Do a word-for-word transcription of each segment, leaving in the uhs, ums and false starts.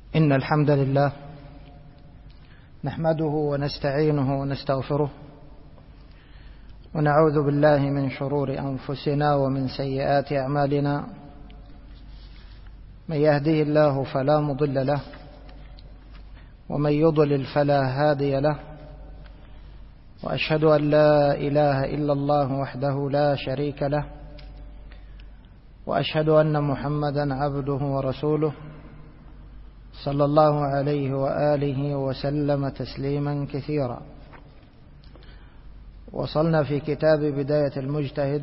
إن الحمد لله نحمده ونستعينه ونستغفره ونعوذ بالله من شرور أنفسنا ومن سيئات أعمالنا. من يهده الله فلا مضل له ومن يضلل فلا هادي له، وأشهد أن لا إله إلا الله وحده لا شريك له، وأشهد أن محمدا عبده ورسوله صلى الله عليه وآله وسلم تسليما كثيرا. وصلنا في كتاب بداية المجتهد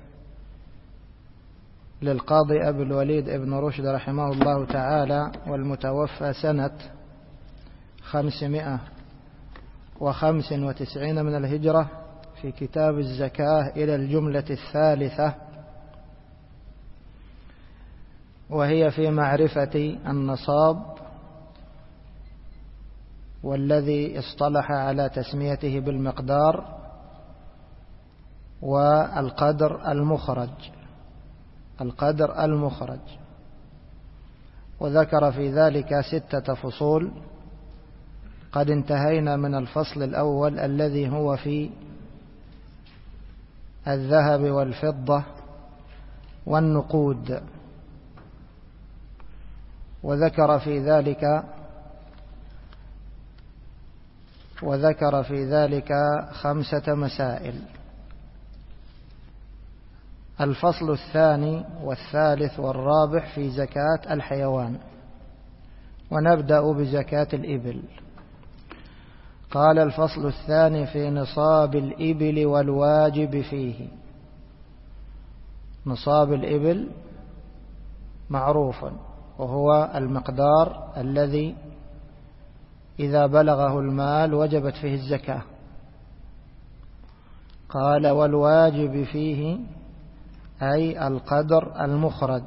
للقاضي أبي الوليد ابن رشد رحمه الله تعالى، والمتوفى سنة خمسمائة وخمس وتسعين من الهجرة، في كتاب الزكاة إلى الجملة الثالثة، وهي في معرفة النصاب، والذي اصطلح على تسميته بالمقدار والقدر المخرج القدر المخرج وذكر في ذلك ستة فصول. قد انتهينا من الفصل الأول الذي هو في الذهب والفضة والنقود، وذكر في ذلك وذكر في ذلك خمسة مسائل. الفصل الثاني والثالث والرابع في زكاة الحيوان، ونبدأ بزكاة الإبل. قال الفصل الثاني في نصاب الإبل والواجب فيه. نصاب الإبل معروف، وهو المقدار الذي إذا بلغه المال وجبت فيه الزكاة. قال والواجب فيه أي القدر المخرج.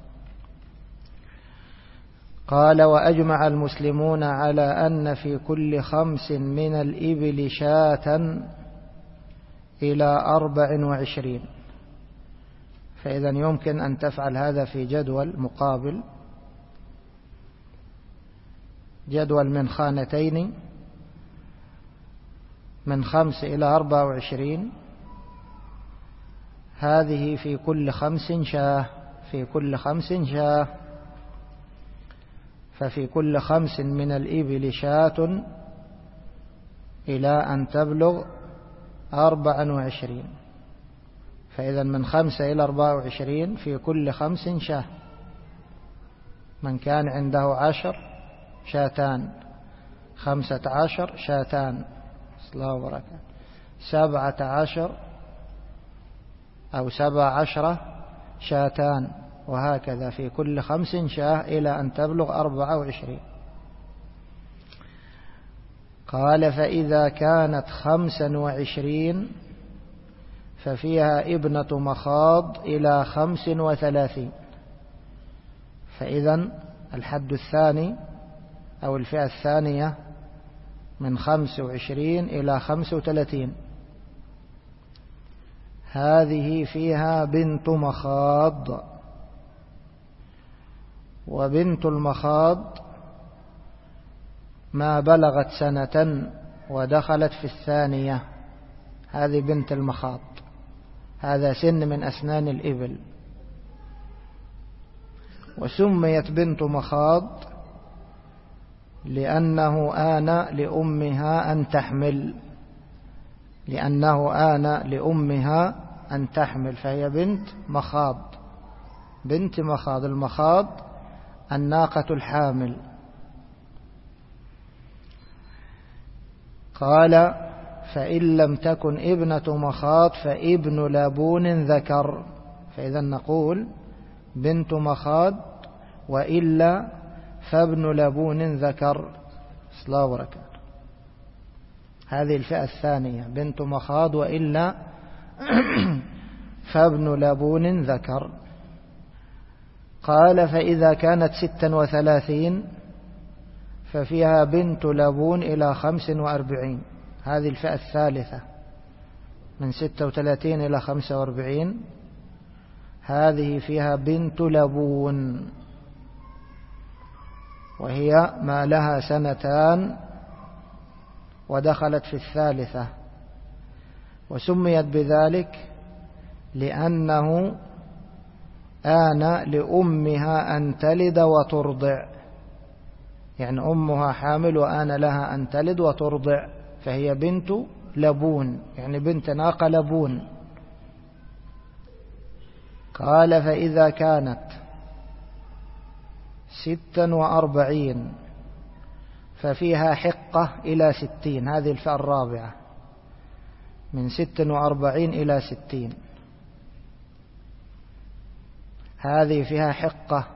قال وأجمع المسلمون على أن في كل خمس من الإبل شاة إلى أربع وعشرين. فإذا يمكن أن تفعل هذا في جدول مقابل، جدول من خانتين، من خمس إلى أربع وعشرين. هذه في كل خمس شاه في كل خمس شاه ففي كل خمس من الإبل شاة إلى أن تبلغ أربع وعشرين. فإذا من خمسة إلى أربع وعشرين في كل خمس شاه. من كان عنده عشر شاتان، خمسة عشر شاتان، صلاة وبركاته، سبعة عشر أو سبع عشرة شاتان، وهكذا في كل خمس شاه إلى أن تبلغ أربعة وعشرين. قال فإذا كانت خمسا وعشرين ففيها ابنة مخاض إلى خمس وثلاثين. فإذا الحد الثاني أو الفئة الثانية من خمس وعشرين إلى خمس وثلاثين، هذه فيها بنت مخاض. وبنت المخاض ما بلغت سنة ودخلت في الثانية، هذه بنت المخاض. هذا سن من أسنان الإبل. وسميت بنت مخاض لأنه آن لأمها أن تحمل لأنه آن لأمها أن تحمل فهي بنت مخاض. بنت مخاض، المخاض الناقة الحامل. قال فإن لم تكن ابنة مخاض فابن لبون ذكر. فإذا نقول بنت مخاض، وإلا فابن لبون ذكر. صلاة وبركاته. هذه الفئة الثانية، بنت مخاض وإلا فابن لبون ذكر. قال فإذا كانت ستا وثلاثين ففيها بنت لبون إلى خمس وأربعين. هذه الفئة الثالثة من ستة وثلاثين إلى خمسة وأربعين، هذه فيها بنت لبون. وهي ما لها سنتان ودخلت في الثالثة، وسميت بذلك لأنه آن لأمها أن تلد وترضع، يعني أمها حامل وآن لها أن تلد وترضع، فهي بنت لبون، يعني بنت ناقة لبون. قال فإذا كانت ستا وأربعين ففيها حقة إلى ستين، هذه الفئة الرابعة من ست وأربعين إلى ستين، هذه فيها حقة.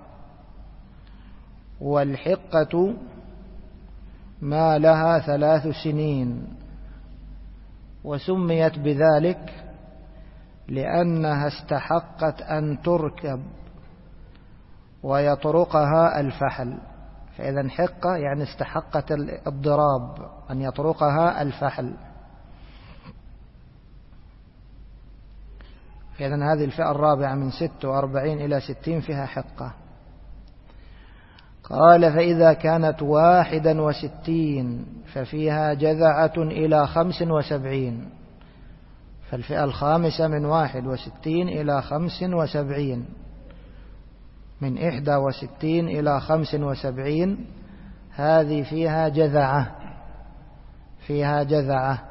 والحقة ما لها ثلاث سنين، وسميت بذلك لأنها استحقت أن تركب ويطرقها الفحل، فإذا حقة يعني استحقت الضراب أن يطرقها الفحل. إذا هذه الفئة الرابعة من ست وأربعين إلى ستين فيها حقة. قال فإذا كانت واحدا وستين ففيها جذعة إلى خمس وسبعين، فالفئة الخامسة من واحد وستين إلى خمس وسبعين، من إحدى وستين إلى خمس وسبعين، هذه فيها جذعة، فيها جذعة.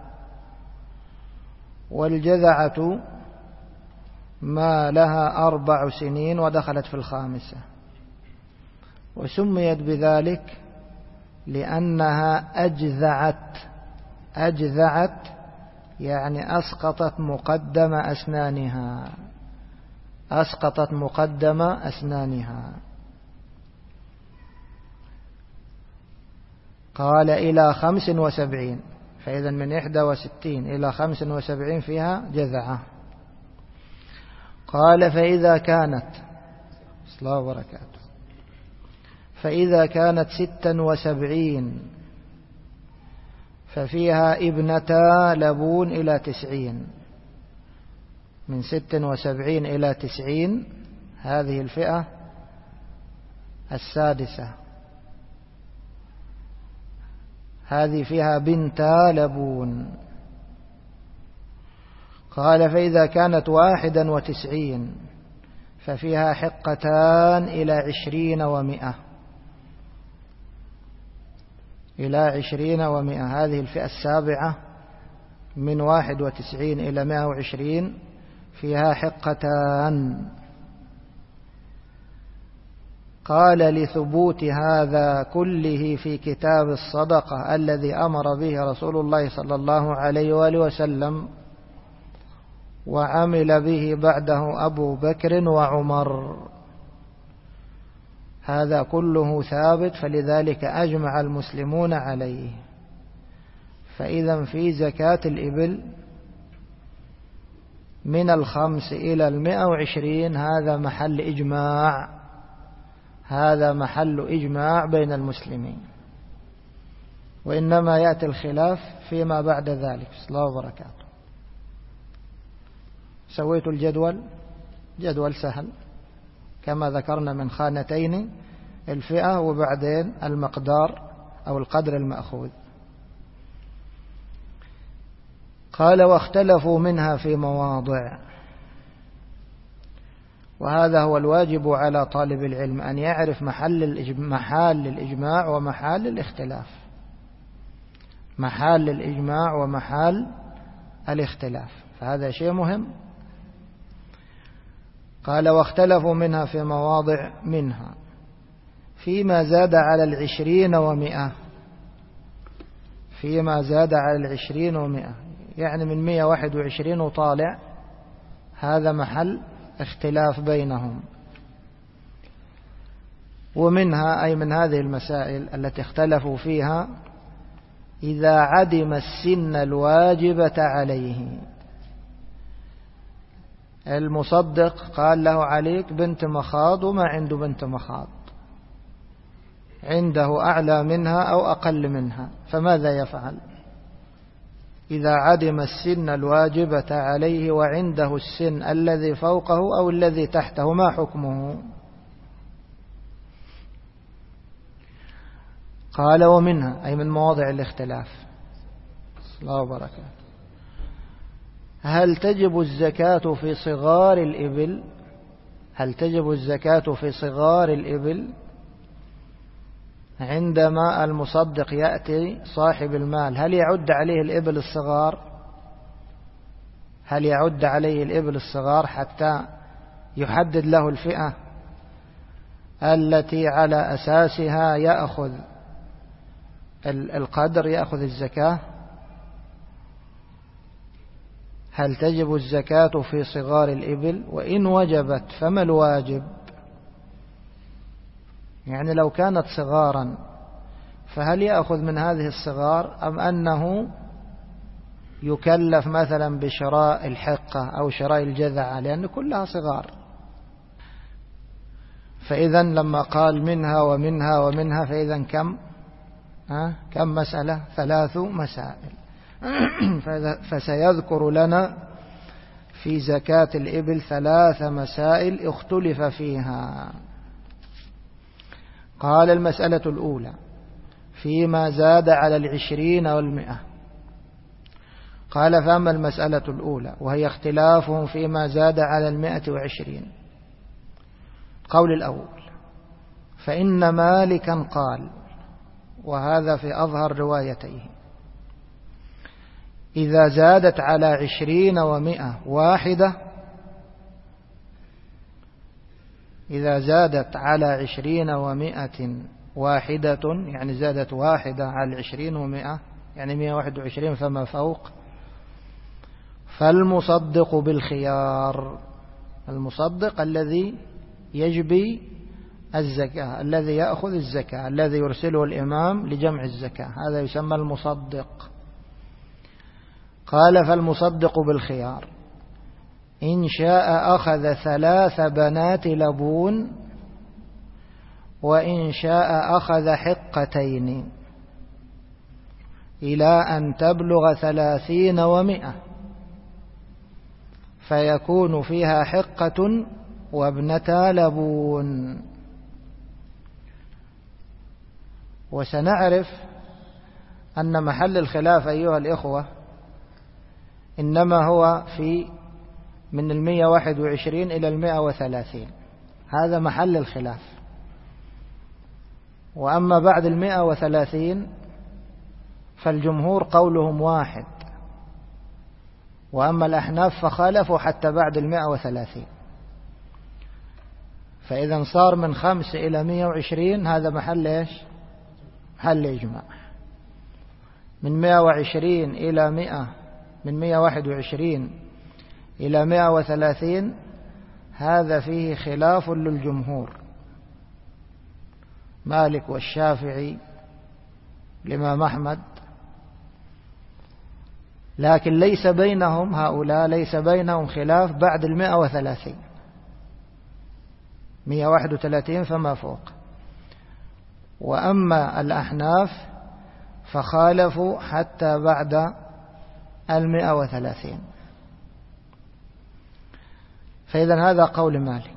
والجذعة ما لها أربع سنين ودخلت في الخامسة، وسميت بذلك لأنها أجذعت، أجذعت يعني أسقطت مقدم أسنانها، أسقطت مقدم أسنانها. قال إلى خمس وسبعين، فإذا من إحدى وستين إلى خمس وسبعين فيها جذعة. قال فإذا كانت صلى الله وبركاته فإذا كانت ستا وسبعين ففيها ابنتا لبون إلى تسعين، من ست وسبعين إلى تسعين، هذه الفئة السادسة، هذه فيها بنتا لبون. قال فإذا كانت واحدا وتسعين ففيها حقتان إلى عشرين ومئة، إلى عشرين ومئة، هذه الفئة السابعة من واحد وتسعين إلى مئة وعشرين فيها حقتان. قال لثبوت هذا كله في كتاب الصدقة الذي أمر به رسول الله صلى الله عليه وآله وسلم، وعمل به بعده أبو بكر وعمر، هذا كله ثابت، فلذلك أجمع المسلمون عليه. فإذا في زكاة الإبل من الخمس إلى المئة وعشرين هذا محل إجماع، هذا محل إجماع بين المسلمين، وإنما يأتي الخلاف فيما بعد ذلك. صلى الله وبركاته. سويت الجدول، جدول سهل كما ذكرنا من خانتين، الفئة وبعدين المقدار أو القدر المأخوذ. قال واختلفوا منها في مواضع، وهذا هو الواجب على طالب العلم أن يعرف محل محال الإجماع ومحال الاختلاف، محال الإجماع ومحال الاختلاف، فهذا شيء مهم. قال واختلفوا منها في مواضع، منها فيما زاد على العشرين ومئة، فيما زاد على العشرين ومئة يعني من مئة واحد وعشرين وطالع، هذا محل اختلاف بينهم. ومنها أي من هذه المسائل التي اختلفوا فيها إذا عدم السن الواجبة عليه، المصدق قال له عليك بنت مخاض وما عنده بنت مخاض، عنده أعلى منها أو أقل منها، فماذا يفعل؟ إذا عدم السن الواجبة عليه وعنده السن الذي فوقه أو الذي تحته، ما حكمه؟ قال ومنها أي من مواضع الاختلاف. الله وبركاته. هل تجب الزكاة في صغار الإبل هل تجب الزكاة في صغار الإبل عندما المصدق يأتي صاحب المال؟ هل يعد عليه الإبل الصغار هل يعد عليه الإبل الصغار حتى يحدد له الفئة التي على أساسها يأخذ القدر يأخذ الزكاة؟ هل تجب الزكاة في صغار الإبل؟ وإن وجبت فما الواجب؟ يعني لو كانت صغارا فهل يأخذ من هذه الصغار أم أنه يكلف مثلا بشراء الحقة أو شراء الجذعة لأن كلها صغار؟ فإذا لما قال منها ومنها ومنها فإذا كم ها كم مسألة؟ ثلاث مسائل. فسيذكر لنا في زكاة الإبل ثلاث مسائل اختلف فيها. قال المسألة الأولى فيما زاد على العشرين والمئة. قال فأما المسألة الأولى وهي اختلافهم فيما زاد على المئة وعشرين. قول الأول فإن مالكا قال، وهذا في أظهر روايتيه، إذا زادت على عشرين ومئة واحدة إذا زادت على عشرين ومئة واحدة يعني زادت واحدة على عشرين ومئة يعني مئة واحد وعشرين فما فوق، فالمصدق بالخيار، المصدق الذي يجبي الزكاة الذي يأخذ الزكاة الذي يرسله الإمام لجمع الزكاة هذا يسمى المصدق. قال فالمصدق بالخيار إن شاء أخذ ثلاث بنات لبون وإن شاء أخذ حقتين إلى أن تبلغ ثلاثين ومئة فيكون فيها حقة وابنتا لبون. وسنعرف أن محل الخلاف أيها الإخوة إنما هو في من المئة واحد وعشرين إلى المئة وثلاثين، هذا محل الخلاف. وأما بعد المئة وثلاثين فالجمهور قولهم واحد، وأما الأحناف فخالفوا حتى بعد المئة وثلاثين. فإذا صار من خمس إلى مئة وعشرين هذا محل إيش؟ محل إجماع. من مئة وعشرين إلى مئة من مئة واحد وعشرين إلى مئة وثلاثين هذا فيه خلاف للجمهور، مالك والشافعي الإمام أحمد، لكن ليس بينهم هؤلاء ليس بينهم خلاف بعد المئة وثلاثين، مئة واحد وثلاثين فما فوق. وأما الأحناف فخالفوا حتى بعد المئة وثلاثين. فإذا هذا قول مالك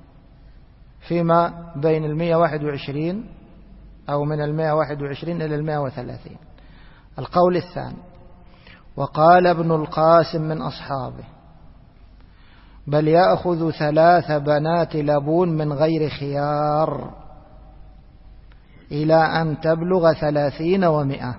فيما بين المئة واحد وعشرين أو من المئة واحد وعشرين إلى المئة وثلاثين. القول الثاني وقال ابن القاسم من أصحابه بل يأخذ ثلاث بنات لبون من غير خيار إلى أن تبلغ ثلاثين ومئة،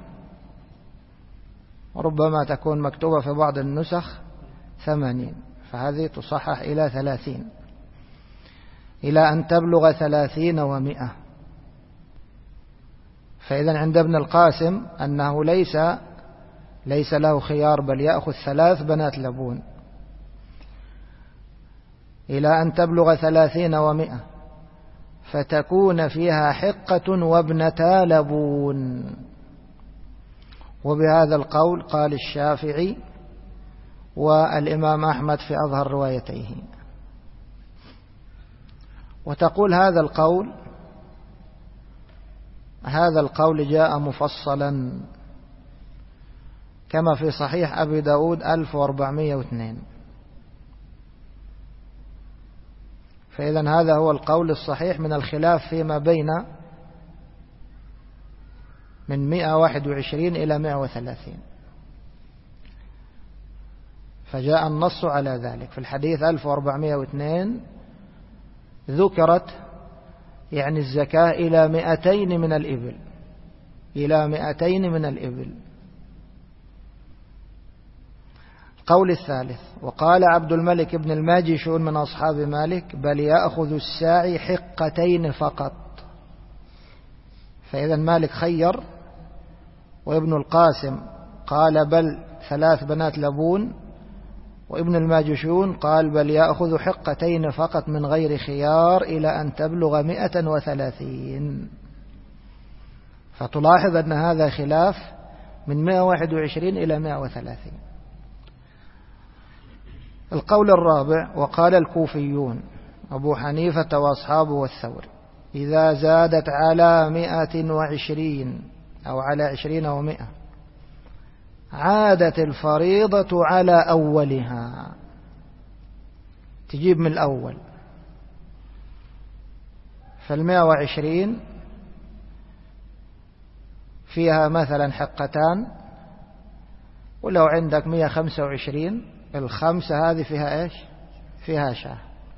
ربما تكون مكتوبة في بعض النسخ ثمانين فهذه تصحح إلى ثلاثين، إلى أن تبلغ ثلاثين ومئة. فإذا عند ابن القاسم أنه ليس ليس له خيار بل يأخذ ثلاث بنات لبون إلى أن تبلغ ثلاثين ومئة فتكون فيها حقة وابنتا لبون. وبهذا القول قال الشافعي والإمام أحمد في أظهر روايتيه. وتقول هذا القول هذا القول جاء مفصلا كما في صحيح أبي داود ألف وأربعمائة واثنين. فإذا هذا هو القول الصحيح من الخلاف فيما بين من مئة وواحد وعشرين إلى مئة وثلاثين. فجاء النص على ذلك. في الحديث ألف وأربعمائة واثنين ذكرت يعني الزكاة إلى مئتين من الإبل، إلى مئتين من الإبل. القول الثالث: وقال عبد الملك بن الماجشون من أصحاب مالك: بل يأخذ الساعي حقتين فقط. فإذا مالك خير، وابن القاسم قال بل ثلاث بنات لبون، وابن الماجشون قال بل يأخذ حقتين فقط من غير خيار إلى أن تبلغ مئة وثلاثين. فتلاحظ أن هذا خلاف من مئة وواحد وعشرين إلى مئة وثلاثين. القول الرابع: وقال الكوفيون أبو حنيفة وأصحابه والثوري: إذا زادت على مئة وعشرين أو على عشرين ومئة عادت الفريضة على أولها. تجيب من الأول. فالمئة وعشرين فيها مثلا حقتان، ولو عندك مئة وخمسة وعشرين الخمسة هذه فيها إيش؟ فيها شاه.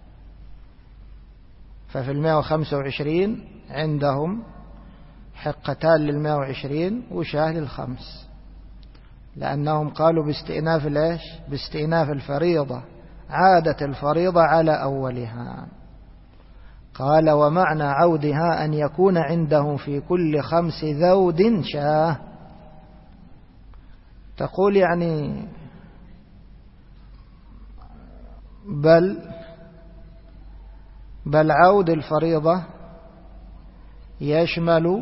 ففي المئة وخمسة وعشرين عندهم حقتان للمئة وعشرين وشاه للخمس، لأنهم قالوا باستئناف الإيش؟ باستئناف الفريضة، عادت الفريضة على أولها. قال: ومعنى عودها أن يكون عندهم في كل خمس ذود شاه. تقول يعني بل بل عود الفريضة يشمل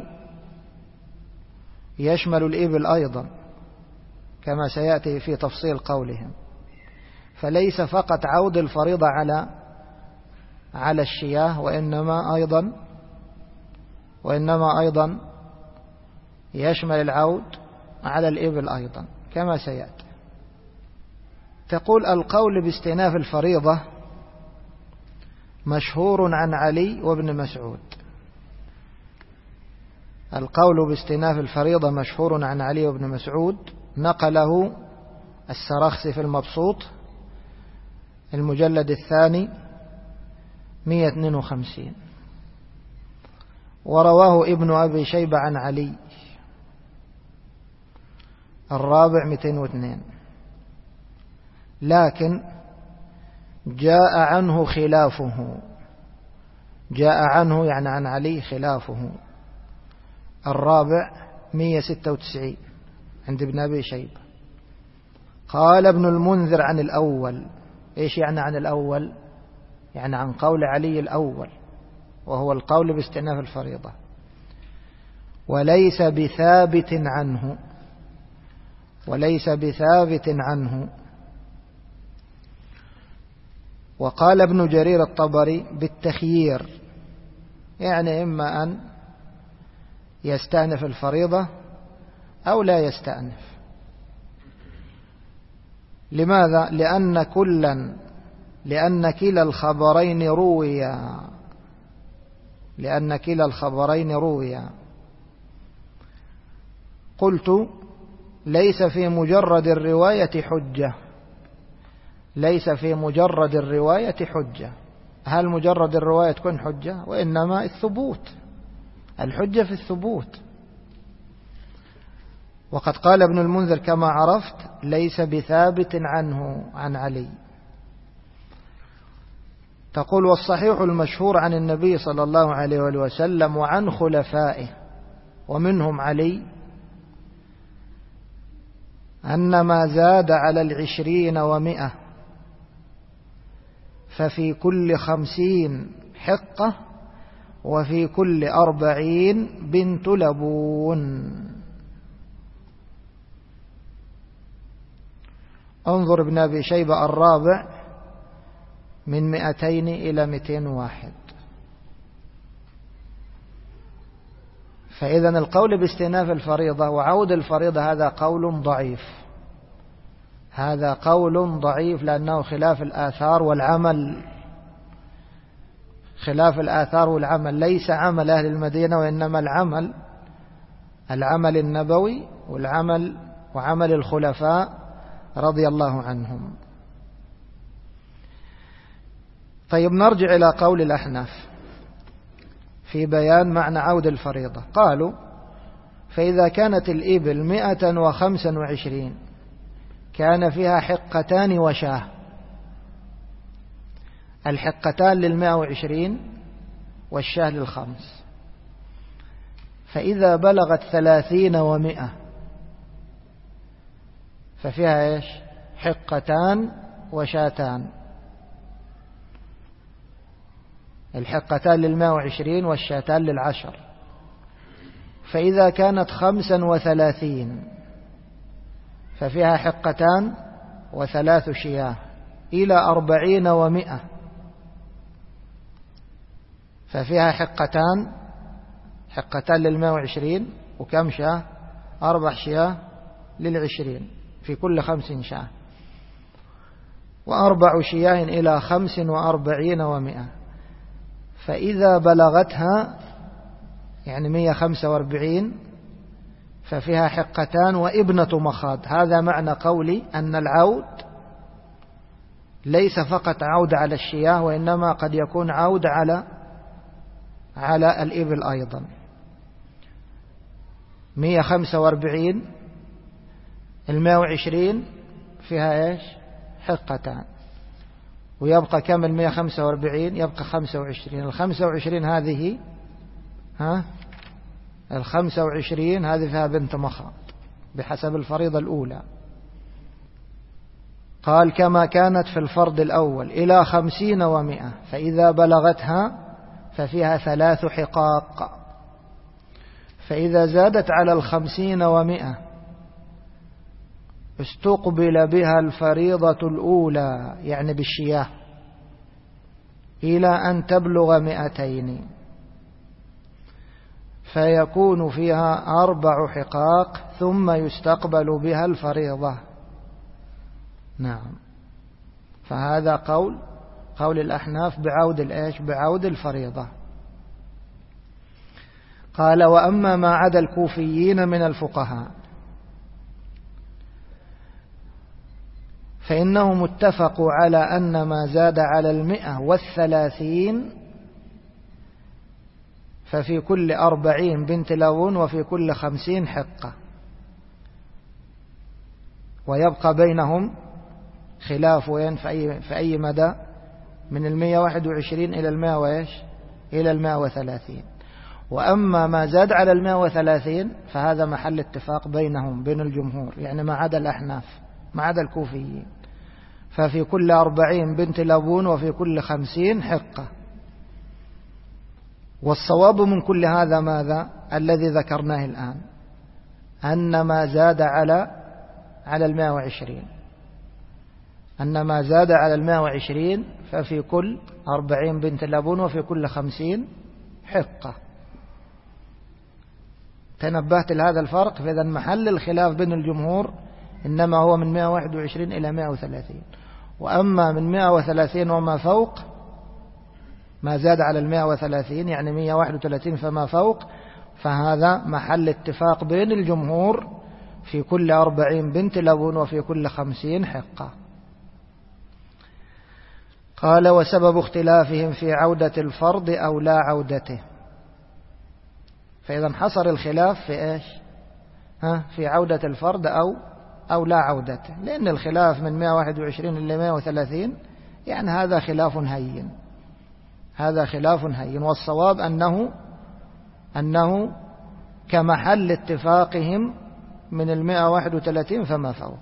يشمل الإبل أيضا، كما سيأتي في تفصيل قولهم. فليس فقط عود الفريضة على على الشياه، وإنما أيضا وإنما أيضا يشمل العود على الإبل أيضا، كما سيأتي. تقول: القول باستئناف الفريضة مشهور عن علي وابن مسعود. القول باستئناف الفريضة مشهور عن علي وابن مسعود، نقله السرخسي في المبسوط المجلد الثاني مئة واثنين وخمسين، ورواه ابن أبي شيبة عن علي الرابع مئتين واثنين. لكن جاء عنه خلافه، جاء عنه يعني عن علي خلافه. الرابع مئة وستة وتسعين عند ابن أبي شيبة. قال ابن المنذر عن الأول. إيش يعني عن الأول؟ يعني عن قول علي الأول، وهو القول باستئناف الفريضة، وليس بثابت عنه، وليس بثابت عنه. وقال ابن جرير الطبري بالتخيير، يعني إما أن يستأنف الفريضة أو لا يستأنف. لماذا؟ لأن كلا لأن كلا الخبرين رويا لأن كلا الخبرين رويا قلت: ليس في مجرد الرواية حجة، ليس في مجرد الرواية حجة. هل مجرد الرواية تكون حجة؟ وإنما الثبوت، الحجة في الثبوت. وقد قال ابن المنذر كما عرفت: ليس بثابت عنه عن علي. تقول: والصحيح المشهور عن النبي صلى الله عليه وسلم وعن خلفائه ومنهم علي أن ما زاد على العشرين ومئة ففي كل خمسين حقة، وفي كل أربعين بنت لبون. انظر ابن أبي شيبة الرابع من مئتين إلى مئتين واحد. فإذا القول باستئناف الفريضة وعود الفريضة هذا قول ضعيف، هذا قول ضعيف، لأنه خلاف الآثار والعمل، خلاف الآثار والعمل. ليس عمل أهل المدينة، وإنما العمل العمل النبوي والعمل وعمل الخلفاء رضي الله عنهم. طيب نرجع إلى قول الأحناف في بيان معنى عود الفريضة. قالوا فإذا كانت الإبل مئة وخمسا وعشرين كان فيها حقتان وشاه، الحقتان للمئة وعشرين والشاه للخمس، فإذا بلغت ثلاثين ومئة ففيها إيش؟ حقتان وشاتان، الحقتان للمئة وعشرين والشاتان للعشر. فإذا كانت خمسا وثلاثين ففيها حقتان وثلاث شياه إلى أربعين ومئة ففيها حقتان، حقتان للمئة وعشرين وكم شاه؟ أربع شياه للعشرين في كل خمس شاه، وأربع شياه إلى خمس وأربعين ومئة. فإذا بلغتها يعني مئة وخمسة وأربعين ففيها حقتان وابنة مخاض. هذا معنى قولي أن العود ليس فقط عود على الشياه، وإنما قد يكون عود على على الإبل أيضا. مئة وخمسة وأربعين المئة وعشرين فيها إيش؟ حقتان، ويبقى كم المئة وخمسة وأربعين؟ يبقى خمسة وعشرين. الخمسة وعشرين هذه ها الخمسة وعشرين هذه فيها بنت مخاض بحسب الفريضة الأولى. قال كما كانت في الفرض الأول إلى خمسين ومئة فإذا بلغتها ففيها ثلاث حقاق، فإذا زادت على الخمسين ومئة استقبل بها الفريضة الأولى يعني بالشياه إلى أن تبلغ مئتين فيكون فيها أربع حقاق ثم يستقبل بها الفريضة. نعم، فهذا قول قول الأحناف بعود الإيش؟ بعود الفريضة. قال وأما ما عدا الكوفيين من الفقهاء فإنهم اتفقوا على أن ما زاد على المئة والثلاثين ففي كل أربعين بنت لبون وفي كل خمسين حقة، ويبقى بينهم خلاف وين في أي, في أي مدى من المئة واحد وعشرين إلى المئة وإيش؟ إلى المئة وثلاثين. وأما ما زاد على المئة وثلاثين فهذا محل اتفاق بينهم بين الجمهور، يعني ما عدا الأحناف ما عدا الكوفيين، ففي كل أربعين بنت لبون وفي كل خمسين حقة. والصواب من كل هذا ماذا؟ الذي ذكرناه الآن، أن ما زاد على على المئة وعشرين أن ما زاد على المئة وعشرين ففي كل أربعين بنت لبون وفي كل خمسين حقة. تنبهت لهذا الفرق؟ فإذا محل الخلاف بين الجمهور إنما هو من مئة وواحد وعشرين إلى مئة وثلاثين، وأما من مئة وثلاثين وما فوق ما زاد على المئة وثلاثين يعني مئة وواحد وثلاثين فما فوق، فهذا محل اتفاق بين الجمهور في كل أربعين بنت لبون وفي كل خمسين حقة. قال وسبب اختلافهم في عودة الفرض أو لا عودته. فإذا حصر الخلاف في إيش؟ ها في عودة الفرض أو أو لا عودته، لأن الخلاف من مئة وواحد وعشرين إلى مئة وثلاثين يعني هذا خلاف هين، هذا خلاف هين. والصواب أنه أنه كمحل اتفاقهم من المئة وواحد وثلاثين فما فوق.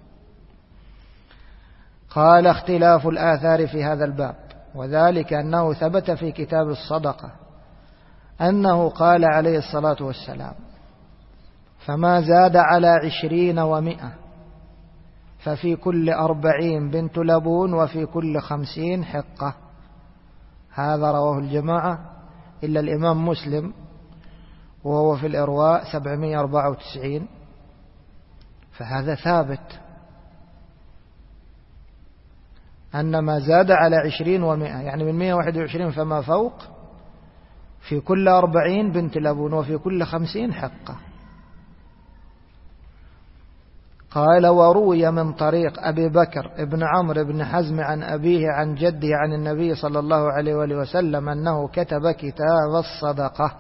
قال اختلاف الآثار في هذا الباب، وذلك أنه ثبت في كتاب الصدقة أنه قال عليه الصلاة والسلام فما زاد على عشرين ومئة ففي كل أربعين بنت لبون وفي كل خمسين حقة. هذا رواه الجماعة إلا الإمام مسلم وهو في الإرواء سبعمئة وأربعة وتسعين، فهذا ثابت أن ما زاد على عشرين ومئة يعني من مئة وواحد وعشرين فما فوق في كل أربعين بنت لبون وفي كل خمسين حقة. قال وروي من طريق أبي بكر ابن عمرو بن حزم عن أبيه عن جده عن النبي صلى الله عليه وآله وسلم أنه كتب كتاب الصدقة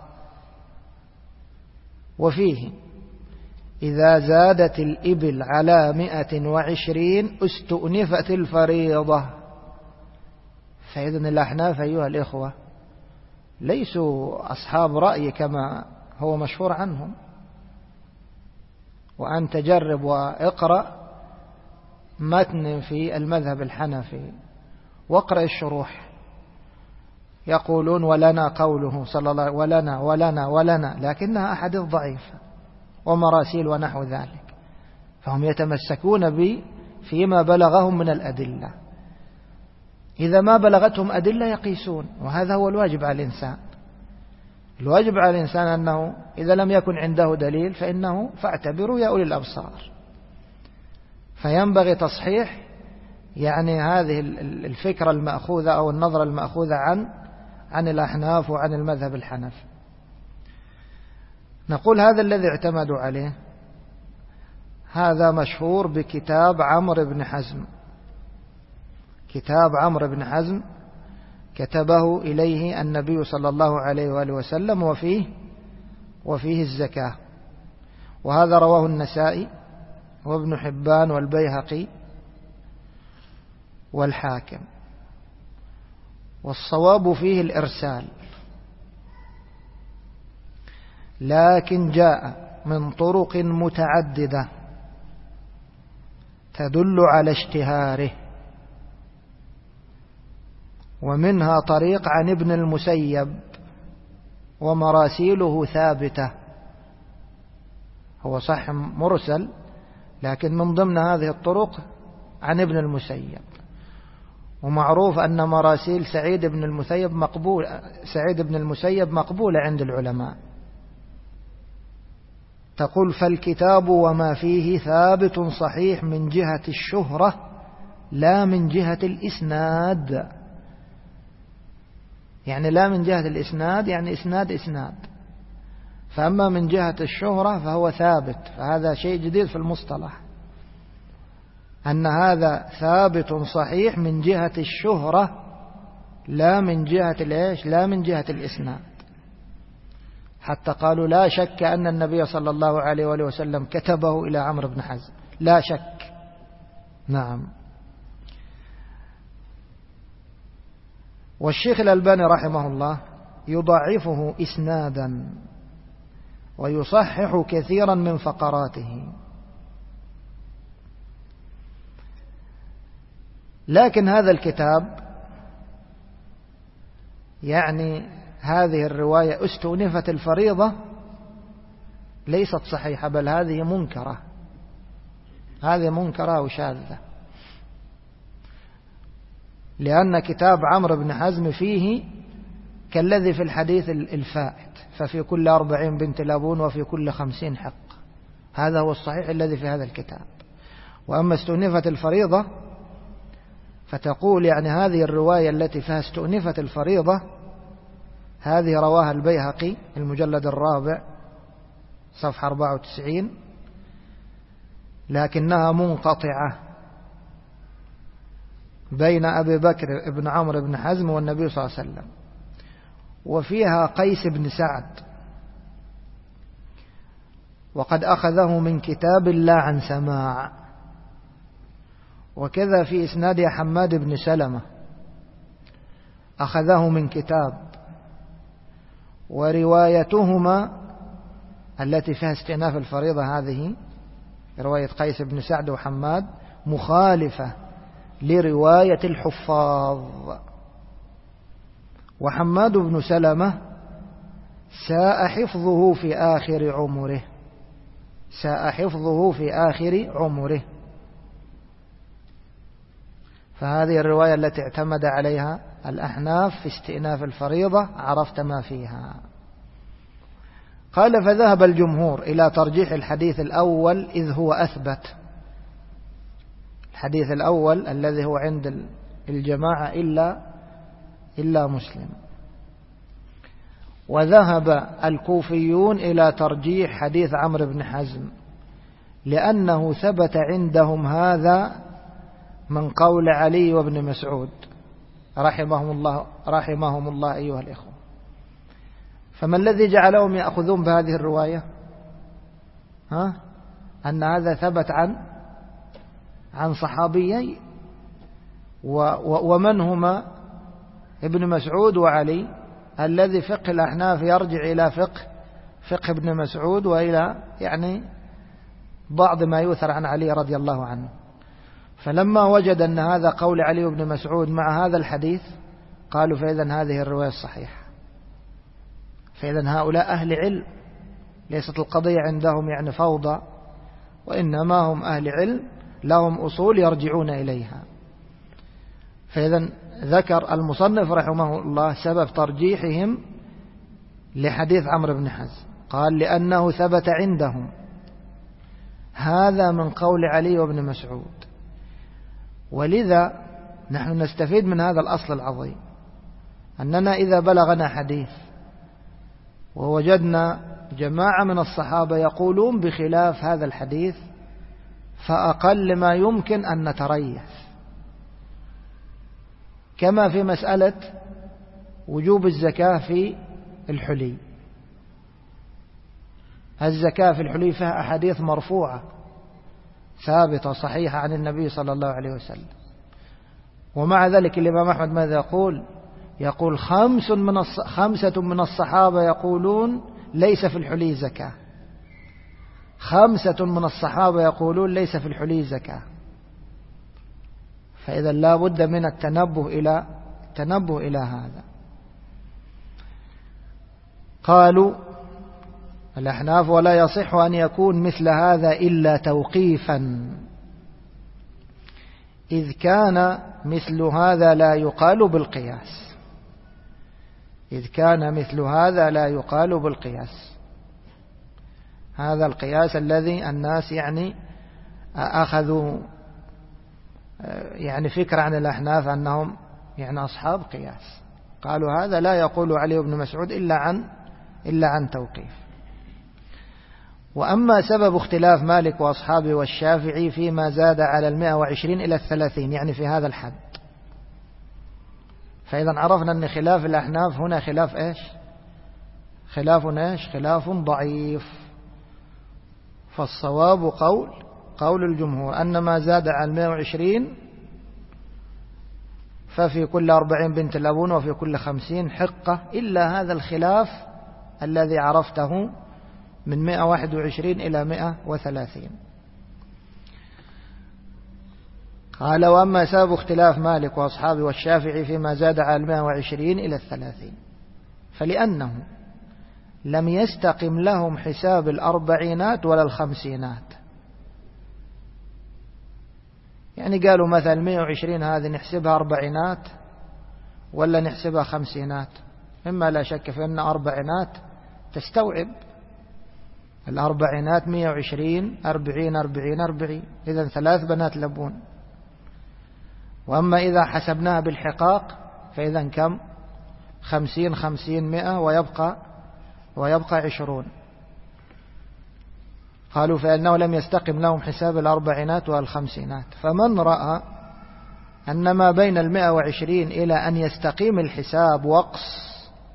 وفيه إذا زادت الإبل على مئة وعشرين استؤنفت الفريضة. فإذن الأحناف أيها الإخوة ليسوا أصحاب رأي كما هو مشهور عنهم، وأن تجرب وإقرأ متن في المذهب الحنفي واقرأ الشروح، يقولون ولنا قوله صلى الله عليه وسلم ولنا ولنا ولنا، لكنها أحاديث ضعيفة ومراسيل ونحو ذلك، فهم يتمسكون ب فيما بلغهم من الأدلة. إذا ما بلغتهم أدلة يقيسون، وهذا هو الواجب على الإنسان. الواجب على الإنسان أنه إذا لم يكن عنده دليل فإنه فاعتبروا يا أولي الأبصار. فينبغي تصحيح يعني هذه الفكرة المأخوذة أو النظرة المأخوذة عن عن الأحناف وعن المذهب الحنفي. نقول هذا الذي اعتمدوا عليه هذا مشهور بكتاب عمرو بن حزم. كتاب عمرو بن حزم كتبه إليه النبي صلى الله عليه وآله وسلم وفيه وفيه الزكاة، وهذا رواه النسائي وابن حبان والبيهقي والحاكم، والصواب فيه الإرسال، لكن جاء من طرق متعددة تدل على اشتهاره، ومنها طريق عن ابن المسيب ومراسيله ثابتة. هو صح مرسل، لكن من ضمن هذه الطرق عن ابن المسيب، ومعروف أن مراسيل سعيد بن المسيب مقبول سعيد بن المسيب مقبولة عند العلماء. تقول فالكتاب وما فيه ثابت صحيح من جهة الشهرة لا من جهة الإسناد. يعني لا من جهة الإسناد يعني إسناد إسناد، فأما من جهة الشهرة فهو ثابت. فهذا شيء جديد في المصطلح، أن هذا ثابت صحيح من جهة الشهرة لا من جهة الإيش لا من جهة الإسناد. حتى قالوا لا شك أن النبي صلى الله عليه وآله وسلم كتبه إلى عمرو بن حزم، لا شك. نعم. والشيخ الألباني رحمه الله يضعفه إسنادا ويصحح كثيرا من فقراته، لكن هذا الكتاب يعني هذه الرواية استؤنفت الفريضة ليست صحيحة، بل هذه منكرة، هذه منكرة وشاذة، لأن كتاب عمرو بن حزم فيه كالذي في الحديث الفائت، ففي كل أربعين بنت لابون وفي كل خمسين حق. هذا هو الصحيح الذي في هذا الكتاب. وأما استؤنفت الفريضة فتقول يعني هذه الرواية التي فيها استؤنفت الفريضة هذه رواها البيهقي المجلد الرابع صفحة أربعة وتسعين، لكنها منقطعة بين أبي بكر ابن عمرو بن حزم والنبي صلى الله عليه وسلم، وفيها قيس بن سعد، وقد أخذه من كتاب لا عن سماع. وكذا في إسناد حماد بن سلمة أخذه من كتاب، وروايتهما التي فيها استئناف الفريضة هذه رواية قيس بن سعد وحماد مخالفة لرواية الحفاظ. وحماد بن سلمة ساء حفظه في آخر عمره ساء حفظه في آخر عمره فهذه الرواية التي اعتمد عليها الأحناف في استئناف الفريضة عرفت ما فيها. قال فذهب الجمهور إلى ترجيح الحديث الأول إذ هو أثبت، الحديث الأول الذي هو عند الجماعة إلا إلا مسلم. وذهب الكوفيون إلى ترجيح حديث عمرو بن حزم لأنه ثبت عندهم هذا من قول علي وابن مسعود رحمهم الله رحمهم الله أيها الإخوة. فما الذي جعلهم يأخذون بهذه الرواية؟ ها؟ أن هذا ثبت عن عن صحابيين، ومن هما؟ ابن مسعود وعلي، الذي فقه الأحناف يرجع إلى فقه فقه ابن مسعود وإلى يعني بعض ما يؤثر عن علي رضي الله عنه. فلما وجد أن هذا قول علي بن مسعود مع هذا الحديث قالوا فإذن هذه الرواية الصحيحة، فإذن هؤلاء أهل علم، ليست القضية عندهم يعني فوضى، وإنما هم أهل علم لهم أصول يرجعون إليها. فإذن ذكر المصنف رحمه الله سبب ترجيحهم لحديث عمرو بن حزم، قال لأنه ثبت عندهم هذا من قول علي وابن مسعود. ولذا نحن نستفيد من هذا الأصل العظيم، أننا إذا بلغنا حديث ووجدنا جماعة من الصحابة يقولون بخلاف هذا الحديث، فأقل ما يمكن أن نتريث، كما في مسألة وجوب الزكاة في الحلي. الزكاة في الحلي فيها أحاديث مرفوعة ثابتة صحيحة عن النبي صلى الله عليه وسلم، ومع ذلك الإمام أحمد ماذا يقول؟ يقول خمس من الص... خمسة من الصحابة يقولون ليس في الحلي زكاة، خمسة من الصحابة يقولون ليس في الحلي زكاة. فإذا لا بد من التنبه إلى التنبه إلى هذا. قالوا الأحناف ولا يصح أن يكون مثل هذا إلا توقيفا، إذ كان مثل هذا لا يقال بالقياس، إذ كان مثل هذا لا يقال بالقياس. هذا القياس الذي الناس يعني أخذوا يعني فكرة عن الأحناف أنهم يعني أصحاب قياس، قالوا هذا لا يقول علي بن مسعود إلا عن إلا عن توقيف. وأما سبب اختلاف مالك وأصحابه والشافعي فيما زاد على المئة وعشرين إلى الثلاثين، يعني في هذا الحد، فإذا عرفنا أن خلاف الأحناف هنا خلاف إيش؟ خلاف إيش؟ خلاف ضعيف. فالصواب قول قول الجمهور أن ما زاد على المئة وعشرين ففي كل أربعين بنت لبون وفي كل خمسين حقة، إلا هذا الخلاف الذي عرفته من مئة وواحد وعشرين إلى مئة وثلاثين. قال وأما سبب اختلاف مالك وأصحابه والشافعي فيما زاد على المئة وعشرين إلى الثلاثين، فلأنه لم يستقم لهم حساب الأربعينات ولا الخمسينات. يعني قالوا مثلا مئة وعشرين هذه نحسبها أربعينات ولا نحسبها خمسينات؟ مما لا شك في أن أربعينات تستوعب الأربعينات، مئة وعشرين أربعين أربعين أربعين، إذن ثلاث بنات لبون. وأما إذا حسبناها بالحقاق فإذن كم؟ خمسين خمسين مئة ويبقى ويبقى عشرون. قالوا فإنه لم يستقم لهم حساب الأربعينات والخمسينات. فمن رأى أن ما بين المئة وعشرين إلى أن يستقيم الحساب وقص،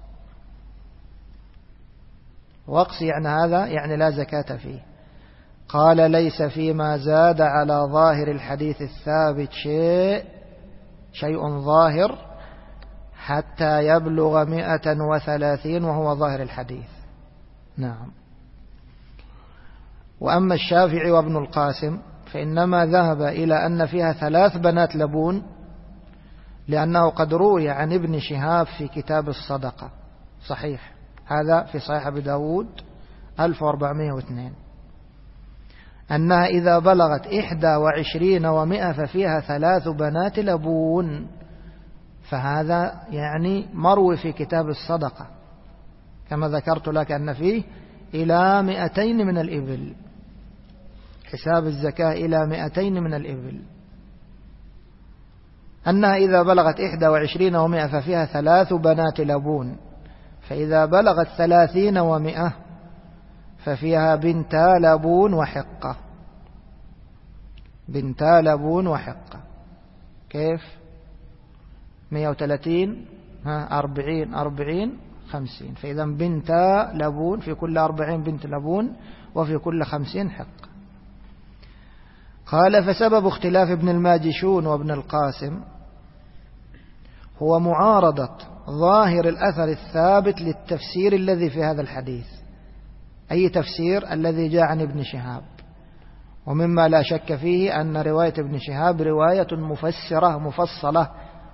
وقص يعني هذا يعني لا زكاة فيه، قال ليس فيما زاد على ظاهر الحديث الثابت شيء شيء ظاهر حتى يبلغ مئة وثلاثين وهو ظاهر الحديث. نعم. وأما الشافعي وابن القاسم فإنما ذهب إلى أن فيها ثلاث بنات لبون، لأنه قد روي عن ابن شهاب في كتاب الصدقة، صحيح، هذا في صحيح أبي داود ألف وأربعمائة واثنين، أنها إذا بلغت إحدى وعشرين ومئة ففيها ثلاث بنات لبون. فهذا يعني مروي في كتاب الصدقة، كما ذكرت لك أن فيه إلى مئتين من الإبل، حساب الزكاة إلى مئتين من الإبل، أنها إذا بلغت إحدى وعشرين ومئة ففيها ثلاث بنات لبون، فإذا بلغت ثلاثين ومئة ففيها بنتا لبون وحقة. بنتا لبون وحقة. كيف؟ مئة وثلاثين ها أربعين أربعين خمسين. فإذا بنتا لبون في كل أربعين بنت لبون وفي كل خمسين حقة. قال فسبب اختلاف ابن الماجشون وابن القاسم هو معارضة ظاهر الأثر الثابت للتفسير الذي في هذا الحديث. أي تفسير؟ الذي جاء عن ابن شهاب. ومما لا شك فيه أن رواية ابن شهاب رواية مفسرة مفصلة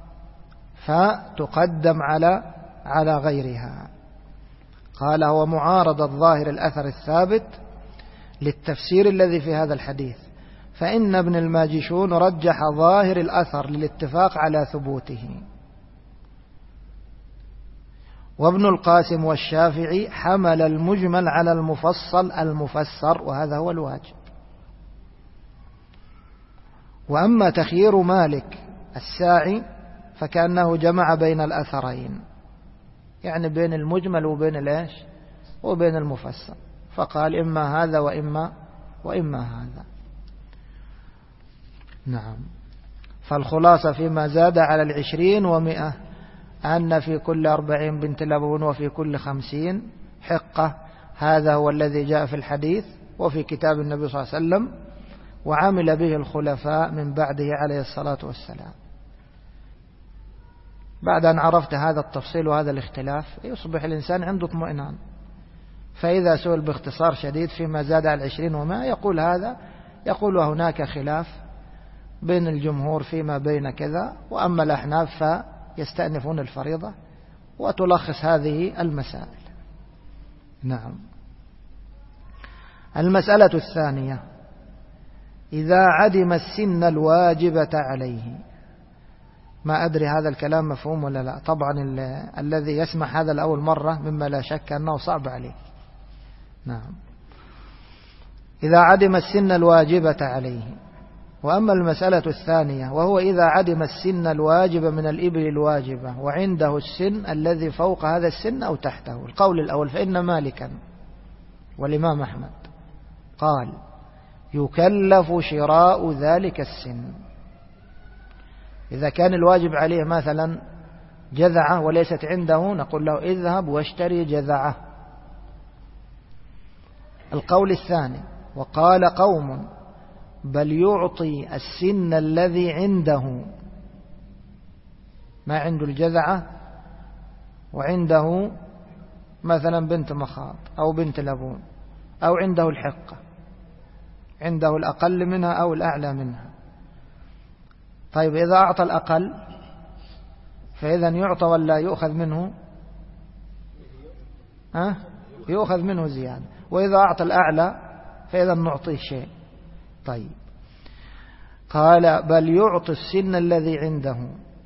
فتقدم على على غيرها. قال هو معارضة ظاهر الأثر الثابت للتفسير الذي في هذا الحديث، فإن ابن الماجشون رجح ظاهر الأثر للاتفاق على ثبوته، وابن القاسم والشافعي حمل المجمل على المفصل المفسر، وهذا هو الواجب. وأما تخيير مالك الساعي فكأنه جمع بين الأثرين، يعني بين المجمل وبين الإيش وبين المفسر، فقال إما هذا وإما وإما هذا. نعم. فالخلاصة فيما زاد على العشرين ومئة أن في كل أربعين بنت لبون وفي كل خمسين حقة. هذا هو الذي جاء في الحديث وفي كتاب النبي صلى الله عليه وسلم، وعمل به الخلفاء من بعده عليه الصلاة والسلام. بعد أن عرفت هذا التفصيل وهذا الاختلاف يصبح الإنسان عنده اطمئنان. فإذا سئل باختصار شديد فيما زاد على العشرين وما يقول هذا، يقول هناك خلاف بين الجمهور فيما بين كذا، وأما الأحناف فيستأنفون الفريضة، وتلخص هذه المسائل. نعم. المسألة الثانية: إذا عدم السن الواجبة عليه. ما أدري هذا الكلام مفهوم ولا لا. طبعا الذي يسمع هذا لأول مرة مما لا شك أنه صعب عليه. نعم. إذا عدم السن الواجبة عليه. وأما المسألة الثانية وهو إذا عدم السن الواجب من الإبل الواجبة وعنده السن الذي فوق هذا السن أو تحته. القول الأول: فإن مالكا والإمام أحمد قال يكلف شراء ذلك السن. إذا كان الواجب عليه مثلا جذعة وليست عنده، نقول له اذهب واشتري جذعة. القول الثاني: وقال قوم بل يعطي السن الذي عنده، ما عنده الجذعة وعنده مثلا بنت مخاض أو بنت لبون أو عنده الحقة، عنده الأقل منها أو الأعلى منها. طيب إذا أعطى الأقل فإذا يعطى ولا يؤخذ منه؟ ها؟ يؤخذ منه زيادة. وإذا أعطى الأعلى فإذا نعطيه شيء. طيب قال بل يعطي السن الذي عنده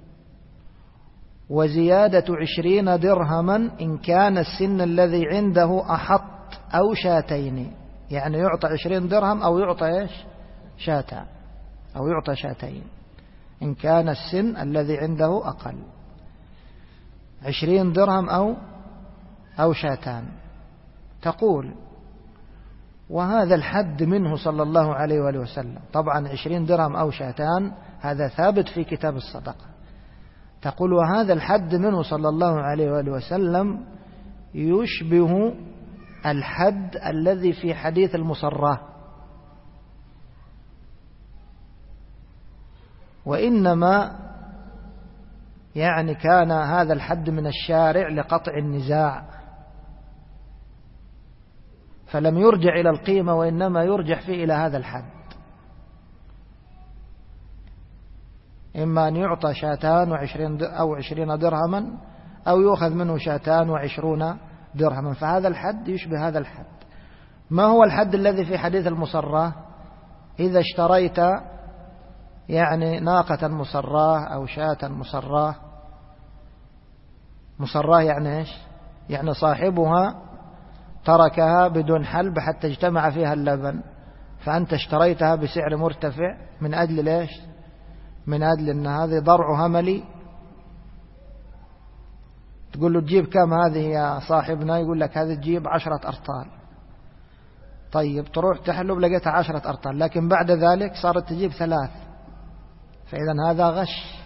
وزيادة عشرين درهما إن كان السن الذي عنده أحط أو شاتين. يعني يعطى عشرين درهم أو يعطى إيش؟ شاتان، أو يعطى شاتين إن كان السن الذي عنده أقل. عشرين درهم أو أو شاتان. تقول وهذا الحد منه صلى الله عليه وآله وسلم. طبعا عشرين درهم أو شاتان هذا ثابت في كتاب الصدقة. تقول وهذا الحد منه صلى الله عليه وآله وسلم يشبه الحد الذي في حديث المصرة، وإنما يعني كان هذا الحد من الشارع لقطع النزاع، فلم يرجع إلى القيمة وإنما يرجع فيه إلى هذا الحد. إما أن يعطى شاتان وعشرين أو عشرين درهما أو يؤخذ منه شاتان وعشرون درهما، فهذا الحد يشبه هذا الحد. ما هو الحد الذي في حديث المصرة؟ إذا اشتريت يعني ناقة مصراه أو شاة مصراه. مصراه يعني إيش؟ يعني صاحبها تركها بدون حلب حتى اجتمع فيها اللبن، فأنت اشتريتها بسعر مرتفع من أجل ليش؟ من أجل أن هذه ضرع هملي. تقول له تجيب كم هذه يا صاحبنا؟ يقول لك هذه تجيب عشرة أرطال. طيب تروح تحلب لقيتها عشرة أرطال، لكن بعد ذلك صارت تجيب ثلاث، فإذا هذا غش،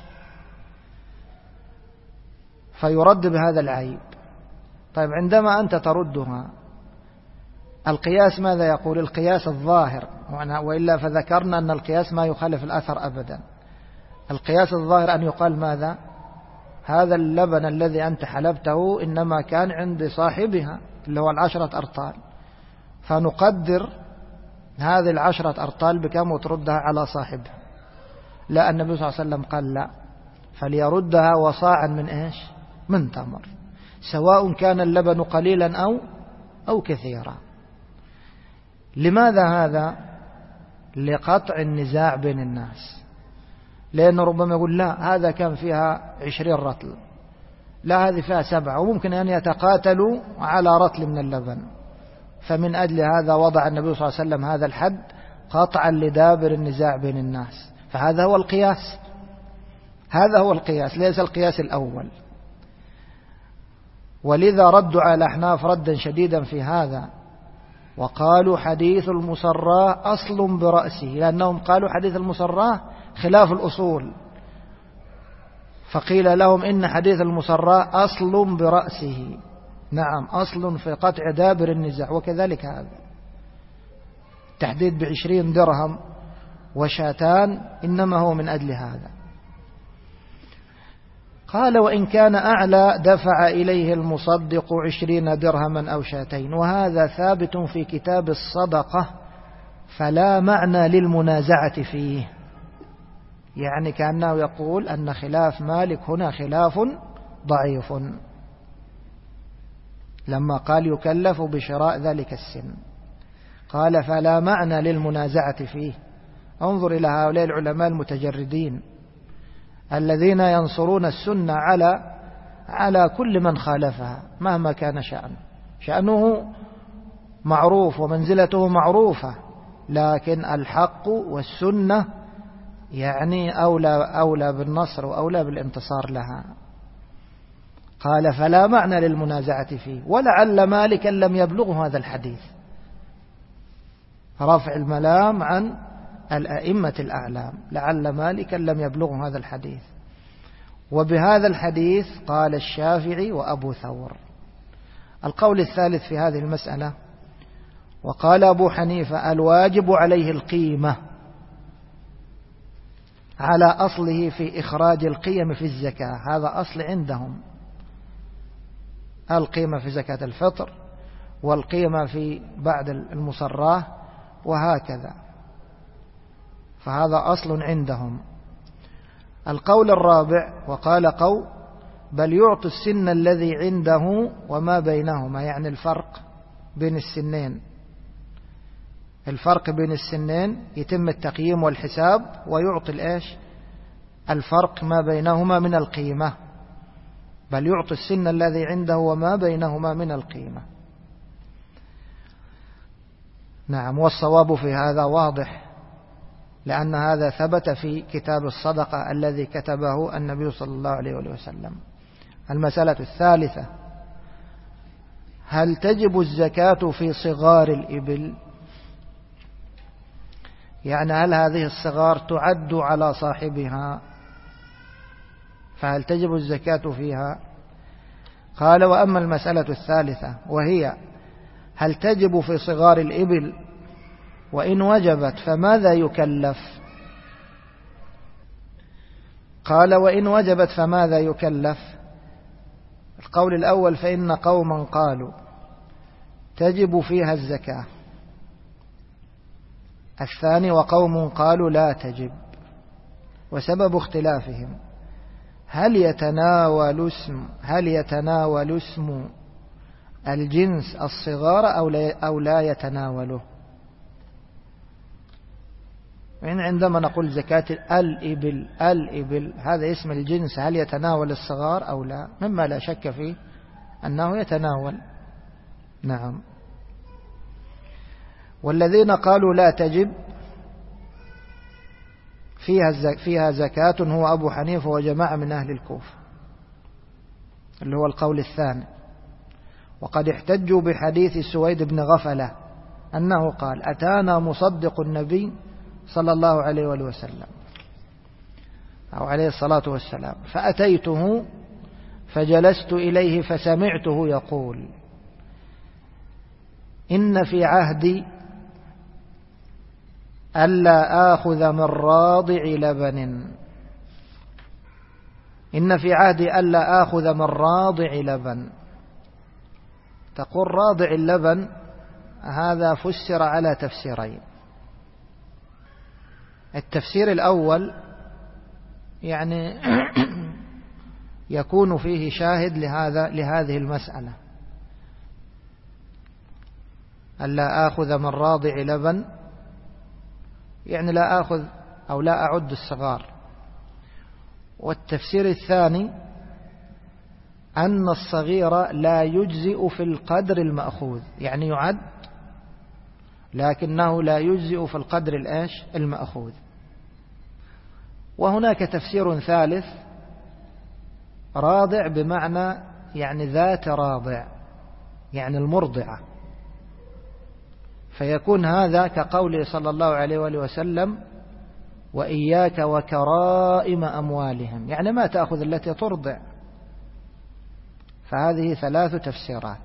فيرد بهذا العيب. طيب عندما أنت تردها، القياس ماذا يقول؟ القياس الظاهر، وإلا فذكرنا أن القياس ما يخالف الأثر أبدا. القياس الظاهر أن يقال ماذا؟ هذا اللبن الذي أنت حلبته إنما كان عند صاحبها اللي هو العشرة أرطال، فنقدر هذه العشرة أرطال بكم وتردها على صاحبها. لا، النبي صلى الله عليه وسلم قال لا، فليردها وصاعا من إيش؟ من تمر، سواء كان اللبن قليلا أو أو كثيرا. لماذا هذا؟ لقطع النزاع بين الناس، لأنه ربما يقول لا هذا كان فيها عشرين رطل، لا هذه فيها سبعة، وممكن أن يتقاتلوا على رطل من اللبن. فمن أجل هذا وضع النبي صلى الله عليه وسلم هذا الحد قطعا لدابر النزاع بين الناس. فهذا هو القياس، هذا هو القياس، ليس القياس الأول. ولذا ردوا على الأحناف ردا شديدا في هذا، وقالوا حديث المصراة أصل برأسه، لأنهم قالوا حديث المصراة خلاف الأصول، فقيل لهم إن حديث المصراة أصل برأسه. نعم، أصل في قطع دابر النزاع. وكذلك هذا تحديد بعشرين درهم وشاتان إنما هو من أجل هذا. قال وإن كان أعلى دفع إليه المصدق عشرين درهما أو شاتين، وهذا ثابت في كتاب الصدقة، فلا معنى للمنازعة فيه. يعني كأنه يقول أن خلاف مالك هنا خلاف ضعيف لما قال يكلف بشراء ذلك السن. قال فلا معنى للمنازعة فيه. انظر إلى هؤلاء العلماء المتجردين الذين ينصرون السنة على على كل من خالفها مهما كان شأنه، شأنه معروف ومنزلته معروفة، لكن الحق والسنة يعني أولى, أولى بالنصر وأولى بالانتصار لها. قال فلا معنى للمنازعة فيه، ولعل مالكا لم يبلغه هذا الحديث، رفع الملام عن الأئمة الأعلام، لعل مالكا لم يبلغه هذا الحديث. وبهذا الحديث قال الشافعي وأبو ثور. القول الثالث في هذه المسألة، وقال أبو حنيفة الواجب عليه القيمة على أصله في إخراج القيم في الزكاة. هذا أصل عندهم، القيمة في زكاة الفطر والقيمة في بعد المصراه وهكذا، فهذا أصل عندهم. القول الرابع وقال قول بل يعطي السن الذي عنده وما بينهما، يعني الفرق بين السنين، الفرق بين السنين يتم التقييم والحساب ويعطي الإيش؟ الفرق ما بينهما من القيمة. بل يعطي السن الذي عنده وما بينهما من القيمة. نعم، والصواب في هذا واضح، لأن هذا ثبت في كتاب الصدقة الذي كتبه النبي صلى الله عليه وسلم. المسألة الثالثة، هل تجب الزكاة في صغار الإبل؟ يعني هل هذه الصغار تعد على صاحبها، فهل تجب الزكاة فيها؟ قال وأما المسألة الثالثة وهي هل تجب في صغار الإبل، وإن وجبت فماذا يكلف؟ قال وإن وجبت فماذا يكلف؟ القول الأول فإن قوما قالوا تجب فيها الزكاة، الثاني وقوم قالوا لا تجب. وسبب اختلافهم هل يتناول اسم هل يتناول اسم الجنس الصغار أو لا, أو لا يتناوله. يعني عندما نقول زكاة الإبل الإبل هذا اسم الجنس، هل يتناول الصغار أو لا؟ مما لا شك فيه أنه يتناول. نعم. والذين قالوا لا تجب فيها فيها زكاة هو أبو حنيفة وجماعة من أهل الكوفة، اللي هو القول الثاني. وقد احتجوا بحديث سويد بن غفلة أنه قال: أتانا مصدق النبي صلى الله عليه وآله وسلم أو عليه الصلاة والسلام، فأتيته فجلست إليه فسمعته يقول: إن في عهدي ألا آخذ من راضع لبن إن في عهدي ألا آخذ من راضع لبن. تقول راضع اللبن، هذا فسر على تفسيرين. التفسير الأول يعني يكون فيه شاهد لهذا لهذه المسألة: ألا آخذ من راضع لبن، يعني لا آخذ أو لا أعد الصغار. والتفسير الثاني أن الصغير لا يجزئ في القدر المأخوذ، يعني يعد لكنه لا يجزئ في القدر الآش المأخوذ. وهناك تفسير ثالث: راضع بمعنى يعني ذات راضع، يعني المرضعة، فيكون هذا كقوله صلى الله عليه وآله وسلم: وإياك وكرائم أموالهم، يعني ما تأخذ التي ترضع. فهذه ثلاث تفسيرات: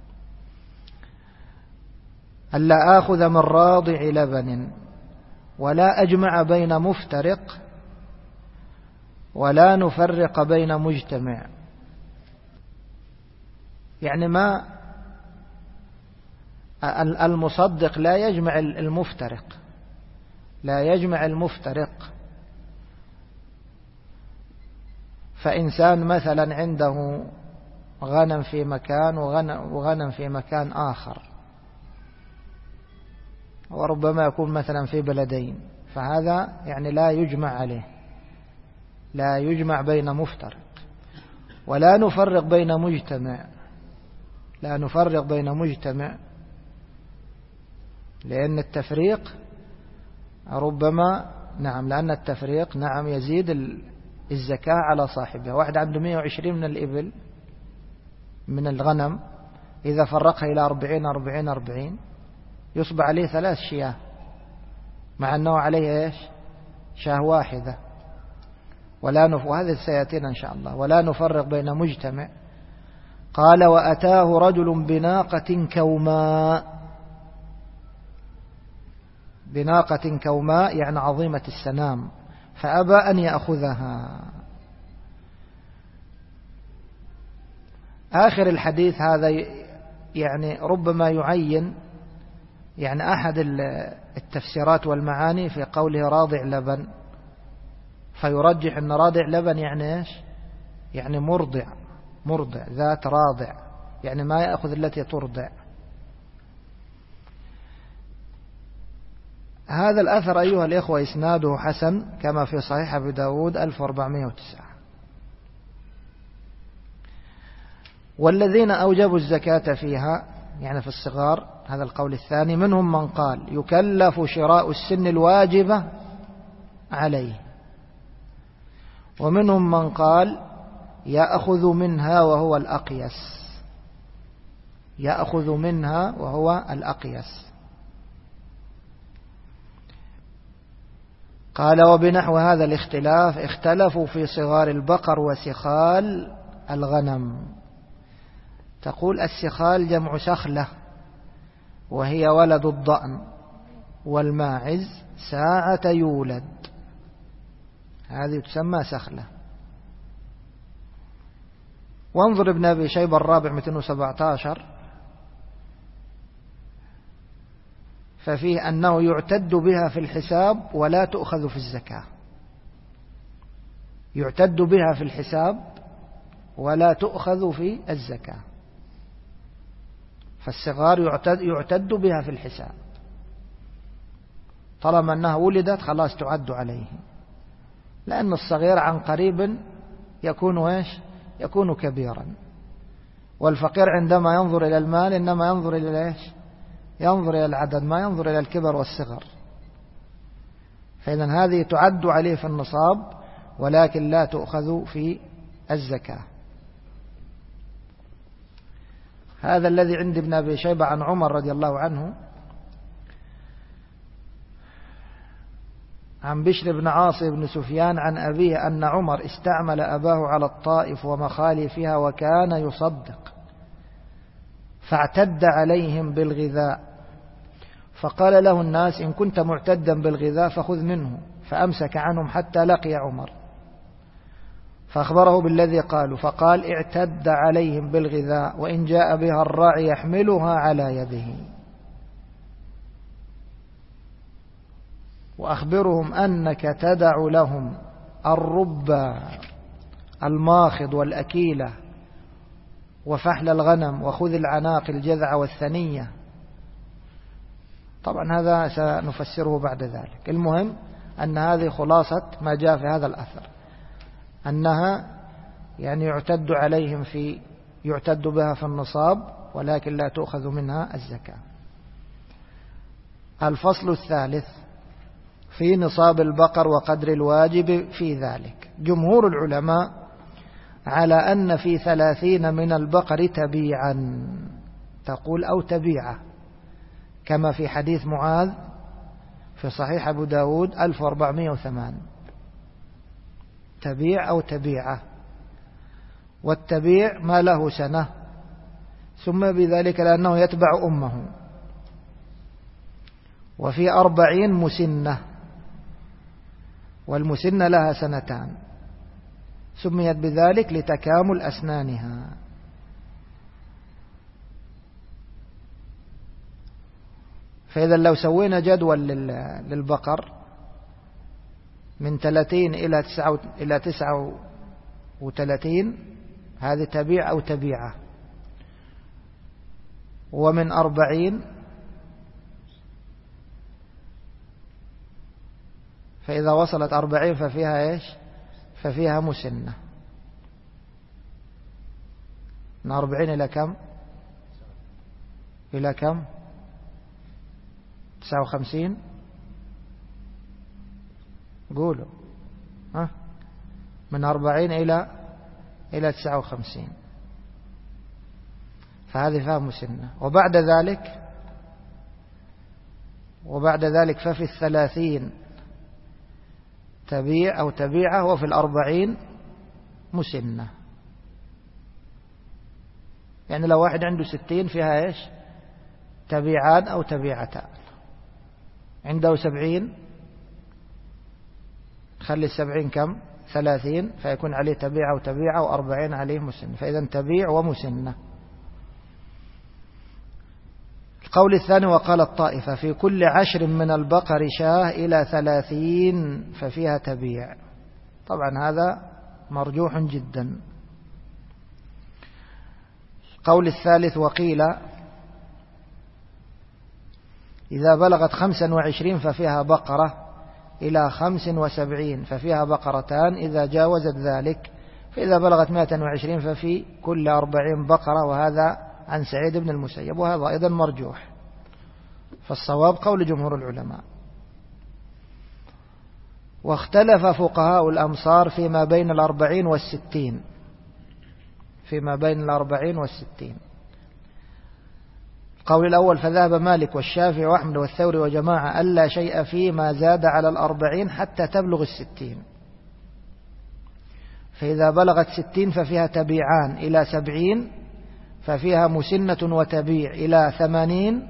ألا آخذ من راضع لبن، ولا أجمع بين مفترق، ولا نفرق بين مجتمع. يعني ما المصدق لا يجمع المفترق، لا يجمع المفترق. فإنسان مثلا عنده غنم في مكان وغنم في مكان آخر، وربما يكون مثلا في بلدين، فهذا يعني لا يجمع عليه، لا يجمع بين مفترق. ولا نفرق بين مجتمع، لا نفرق بين مجتمع، لأن التفريق ربما نعم لأن التفريق نعم يزيد الزكاة على صاحبها. واحد عنده مئة وعشرين من الإبل من الغنم، إذا فرقها إلى أربعين أربعين أربعين يصبح عليه ثلاث شياه، مع أنه عليه إيش؟ شاه واحدة. ولا نف... وهذا سيأتينا إن شاء الله. ولا نفرق بين مجتمع. قال: وأتاه رجل بناقة كوماء. بناقة كوماء يعني عظيمة السنام، فأبى أن يأخذها. آخر الحديث هذا يعني ربما يعين يعني أحد التفسيرات والمعاني في قوله راضع لبن، فيرجح أن راضع لبن يعني إيش؟ يعني مرضع، مرضع ذات راضع، يعني ما يأخذ التي ترضع. هذا الأثر أيها الإخوة إسناده حسن كما في صحيح أبي داود ألف وأربعمائة وتسعة. والذين أوجبوا الزكاة فيها يعني في الصغار، هذا القول الثاني، منهم من قال يكلف شراء السن الواجبة عليه، ومنهم من قال يأخذ منها وهو الأقيس، يأخذ منها وهو الأقيس. قال: وبنحو هذا الاختلاف اختلفوا في صغار البقر وسخال الغنم. تقول السخال جمع سخلة، وهي ولد الضأن، والماعز ساعة يولد، هذه تسمى سخلة. وانظر ابن أبي شيبة الرابع مئتين وسبعة عشر، ففيه أنه يعتد بها في الحساب ولا تؤخذ في الزكاة. يعتد بها في الحساب ولا تؤخذ في الزكاة. فالصغار يعتد, يعتد بها في الحساب، طالما أنها ولدت خلاص تعد عليه، لأن الصغير عن قريب يكون إيش؟ يكون كبيرا. والفقير عندما ينظر إلى المال إنما ينظر إلى إيش؟ ينظر إلى العدد، ما ينظر إلى الكبر والصغر. فإذا هذه تعد عليه في النصاب ولكن لا تؤخذ في الزكاة. هذا الذي عند ابن أبي شيبة عن عمر رضي الله عنه عن بشر بن عاصم بن سفيان عن أبيه أن عمر استعمل أباه على الطائف ومخالفها وكان يصدق، فاعتد عليهم بالغذاء، فقال له الناس: إن كنت معتدا بالغذاء فخذ منه، فأمسك عنهم حتى لقي عمر، فأخبره بالذي قالوا، فقال: اعتد عليهم بالغذاء، وإن جاء بها الراعي يحملها على يده، وأخبرهم أنك تدع لهم الرب الماخض والأكيلة وفحل الغنم، وخذ العناق الجذع والثنية. طبعا هذا سنفسره بعد ذلك. المهم أن هذه خلاصة ما جاء في هذا الأثر، أنها يعني يعتد عليهم في يعتد بها في النصاب، ولكن لا تؤخذ منها الزكاة. الفصل الثالث في نصاب البقر وقدر الواجب في ذلك. جمهور العلماء على أن في ثلاثين من البقر تبيعا، تقول أو تبيعة، كما في حديث معاذ في صحيح أبو داود ألف وأربعمائة وثمانية، تبيع أو تبيعة. والتبيع ما له سنة، ثم بذلك لأنه يتبع أمه. وفي أربعين مسنة، والمسنة لها سنتان، سميت بذلك لتكامل أسنانها. فإذا لو سوينا جدول للبقر من ثلاثين إلى تسعة وثلاثين، هذه تبيع أو تبيعة. ومن أربعين، فإذا وصلت أربعين ففيها إيش؟ ففيها مسنة. من أربعين إلى كم؟ إلى كم؟ تسعة وخمسين. قولوا ها؟ من أربعين إلى إلى تسعة وخمسين، فهذه فيها مسنة. وبعد ذلك وبعد ذلك ففي الثلاثين تبيع أو تبيعة، وفي الأربعين مسنة. يعني لو واحد عنده ستين فيها إيش؟ تبيعان أو تبيعتان. عنده سبعين، خلي السبعين كم؟ ثلاثين، فيكون عليه تبيع أو تبيعة، وأربعين عليه مسنة. فإذا تبيع ومسنة. القول الثاني: وقال الطائفة: في كل عشر من البقر شاه إلى ثلاثين ففيها تبيع. طبعا هذا مرجوح جدا. القول الثالث: وقيل إذا بلغت خمسا وعشرين ففيها بقرة، إلى خمس وسبعين ففيها بقرتان إذا جاوزت ذلك، فإذا بلغت مائة وعشرين ففي كل أربعين بقرة. وهذا عن سعيد بن المسيب، وهذا أيضا مرجوح. فالصواب قول جمهور العلماء. واختلف فقهاء الأمصار فيما بين الأربعين والستين فيما بين الأربعين والستين. القول الأول: فذهب مالك والشافعي وأحمد والثوري وجماعة ألا شيء فيه ما زاد على الأربعين حتى تبلغ الستين. فإذا بلغت ستين ففيها تبيعان إلى سبعين ففيها مسنة وتبيع، إلى ثمانين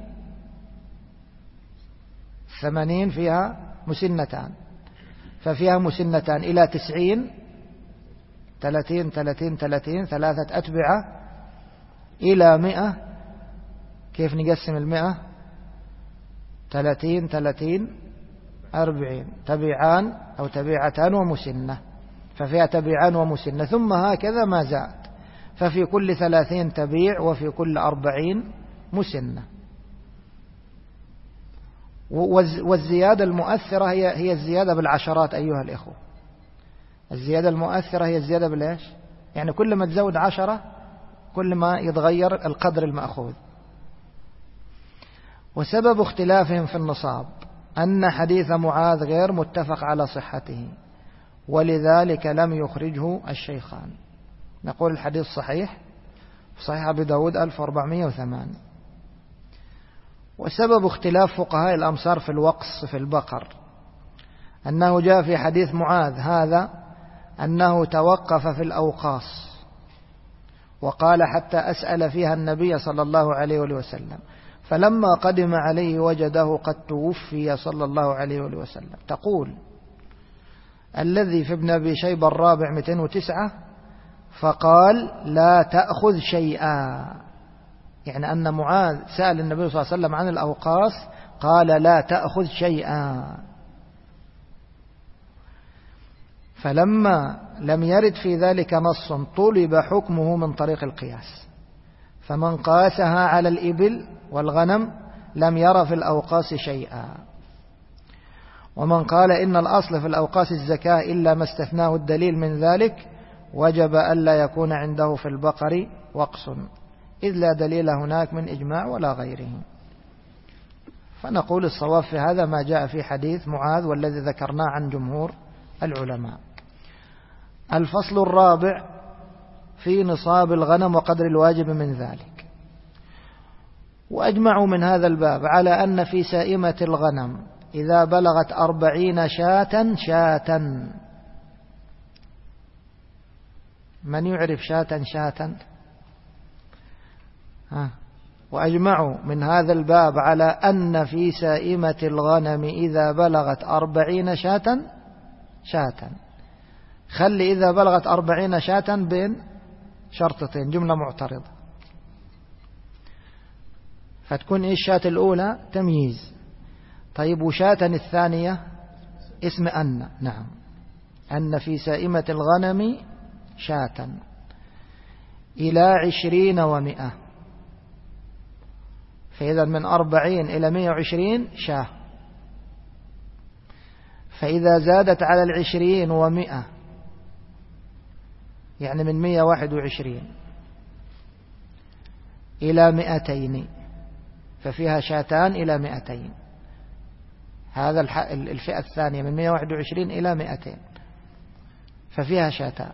ثمانين فيها مسنتان ففيها مسنتان، إلى تسعين ثلاثين ثلاثين ثلاثين ثلاثة أتبعة، إلى مئة. كيف نقسم المئة؟ ثلاثين ثلاثين أربعين، تبيعان أو تبيعتان ومسنة، ففيها تبيعان ومسنة، ثم هكذا ما زاد، ففي كل ثلاثين تبيع وفي كل أربعين مسنة. والزيادة المؤثرة هي هي الزيادة بالعشرات أيها الإخوة. الزيادة المؤثرة هي الزيادة بالإيش؟ يعني كل ما تزود عشرة كل ما يتغير القدر المأخوذ. وسبب اختلافهم في النصاب أن حديث معاذ غير متفق على صحته، ولذلك لم يخرجه الشيخان. نقول الحديث صحيح، صحيح أبي داود ألف وأربعمائة وثمانية. وسبب اختلاف فقهاء الأمصار في الوقص في البقر أنه جاء في حديث معاذ هذا أنه توقف في الأوقاص وقال حتى أسأل فيها النبي صلى الله عليه وسلم، فلما قدم عليه وجده قد توفي صلى الله عليه وسلم. تقول الذي في ابن أبي شيبة الرابع مئتين وتسعة فقال لا تأخذ شيئا، يعني أن معاذ سأل النبي صلى الله عليه وسلم عن الأوقاص قال لا تأخذ شيئا. فلما لم يرد في ذلك نص طلب حكمه من طريق القياس، فمن قاسها على الإبل والغنم لم ير في الأوقاس شيئا. ومن قال إن الأصل في الأوقاس الزكاة إلا ما استثناه الدليل من ذلك وجب ألا يكون عنده في البقر وقص، إذ لا دليل هناك من إجماع ولا غيره. فنقول الصواب في هذا ما جاء في حديث معاذ والذي ذكرناه عن جمهور العلماء. الفصل الرابع في نصاب الغنم وقدر الواجب من ذلك. وأجمعوا من هذا الباب على أن في سائمة الغنم إذا بلغت أربعين شاة شاة. من يعرف شاة شاة؟ ها. وأجمعوا من هذا الباب على أن في سائمة الغنم إذا بلغت أربعين شاة شاة. خلي إذا بلغت أربعين شاة بين شرطتين، جملة معترضة، فتكون إيش الشاة الأولى تمييز. طيب وشاة الثانية اسم أن. نعم، أن في سائمة الغنم شاة إلى عشرين ومئة، فإذا من أربعين إلى مئة وعشرين شاة. فإذا زادت على العشرين ومئة يعني من مئة وواحد وعشرين إلى مئتين ففيها شاتان إلى مئتين. هذا الفئة الثانية من مئة وواحد وعشرين إلى مئتين ففيها شاتان.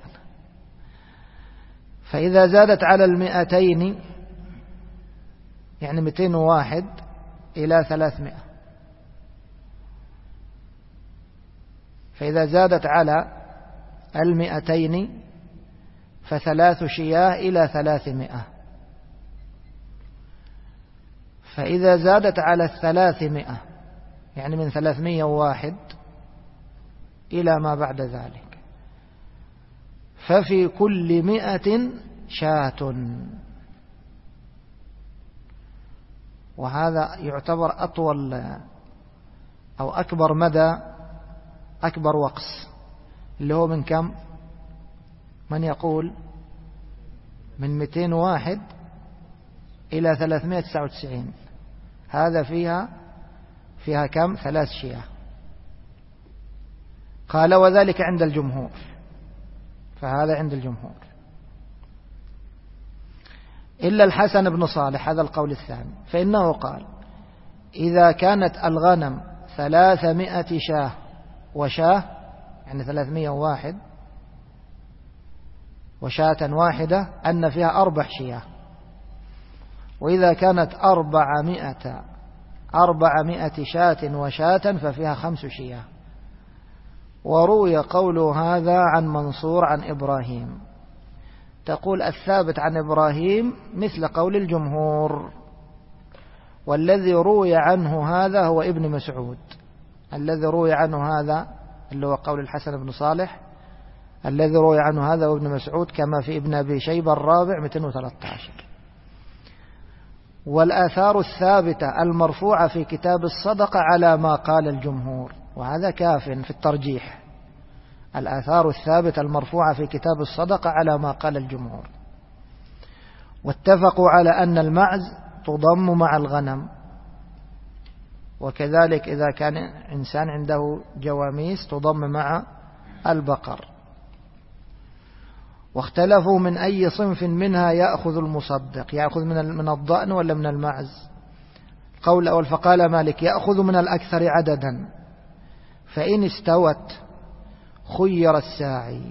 فإذا زادت على المئتين يعني مئتين وواحد إلى ثلاثمائة، فإذا زادت على المئتين فثلاث شياه إلى ثلاثمائة، فإذا زادت على الثلاثمائة يعني من ثلاثمائة وواحد إلى ما بعد ذلك ففي كل مئة شاة. وهذا يعتبر أطول أو أكبر مدى، أكبر وقص، اللي هو من كم؟ من يقول من مئتين وواحد إلى ثلاثمائة وتسعة وتسعين، هذا فيها فيها كم؟ ثلاث شياه. قال وذلك عند الجمهور، فهذا عند الجمهور إلا الحسن بن صالح، هذا القول الثاني، فإنه قال إذا كانت الغنم ثلاثمائة شاه وشاه يعني ثلاثمائة وواحد وشاة واحدة أن فيها أربع شياه. وإذا كانت أربعمائة أربعمائة شاة وشاة ففيها خمس شياه. وروي قول هذا عن منصور عن إبراهيم. تقول الثابت عن إبراهيم مثل قول الجمهور، والذي روي عنه هذا هو ابن مسعود. الذي روي عنه هذا اللي هو قول الحسن بن صالح، الذي روي عنه هذا هو ابن مسعود كما في ابن أبي شيبة الرابع مئتين وثلاثة عشر. والآثار الثابتة المرفوعة في كتاب الصدقة على ما قال الجمهور، وهذا كاف في الترجيح. الآثار الثابتة المرفوعة في كتاب الصدقة على ما قال الجمهور. واتفقوا على أن المعز تضم مع الغنم، وكذلك إذا كان إنسان عنده جواميس تضم مع البقر. واختلفوا من أي صنف منها يأخذ المصدق، يأخذ من الضأن ولا من المعز؟ قول الأول فقال مالك يأخذ من الأكثر عددا، فإن استوت خير الساعي.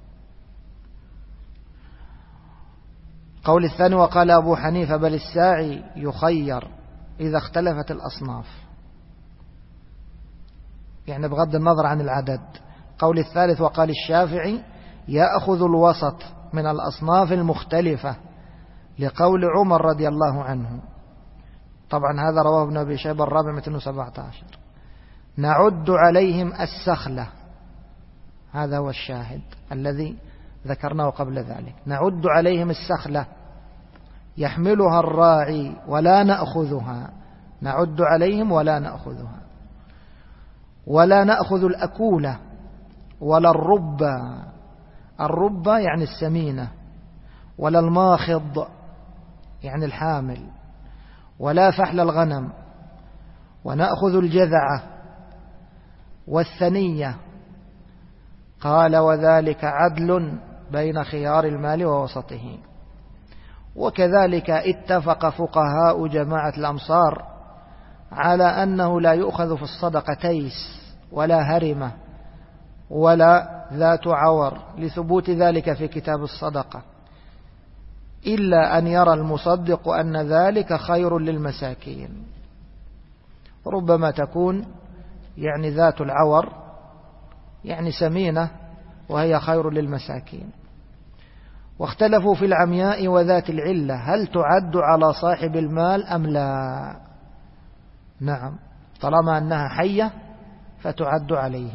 قول الثاني وقال أبو حنيفة بل الساعي يخير إذا اختلفت الأصناف. يعني بغض النظر عن العدد. قول الثالث وقال الشافعي يأخذ الوسط من الأصناف المختلفة لقول عمر رضي الله عنه. طبعا هذا رواه ابن أبي شيبة الرابع مئتين وسبعة عشر. نعد عليهم السخلة، هذا هو الشاهد الذي ذكرناه قبل ذلك. نعد عليهم السخلة يحملها الراعي ولا نأخذها، نعد عليهم ولا نأخذها. ولا نأخذ الأكولة ولا الربة، الربة يعني السمينة، ولا الماخض يعني الحامل، ولا فحل الغنم. ونأخذ الجذعة والثنية. قال وذلك عدل بين خيار المال ووسطه. وكذلك اتفق فقهاء جماعة الأمصار على أنه لا يؤخذ في الصدقة تيس ولا هرمة ولا ذات عور، لثبوت ذلك في كتاب الصدقة، إلا أن يرى المصدق أن ذلك خير للمساكين. ربما تكون يعني ذات العور يعني سمينة وهي خير للمساكين. واختلفوا في العمياء وذات العلة، هل تعد على صاحب المال أم لا؟ نعم، طالما أنها حية فتعد عليه.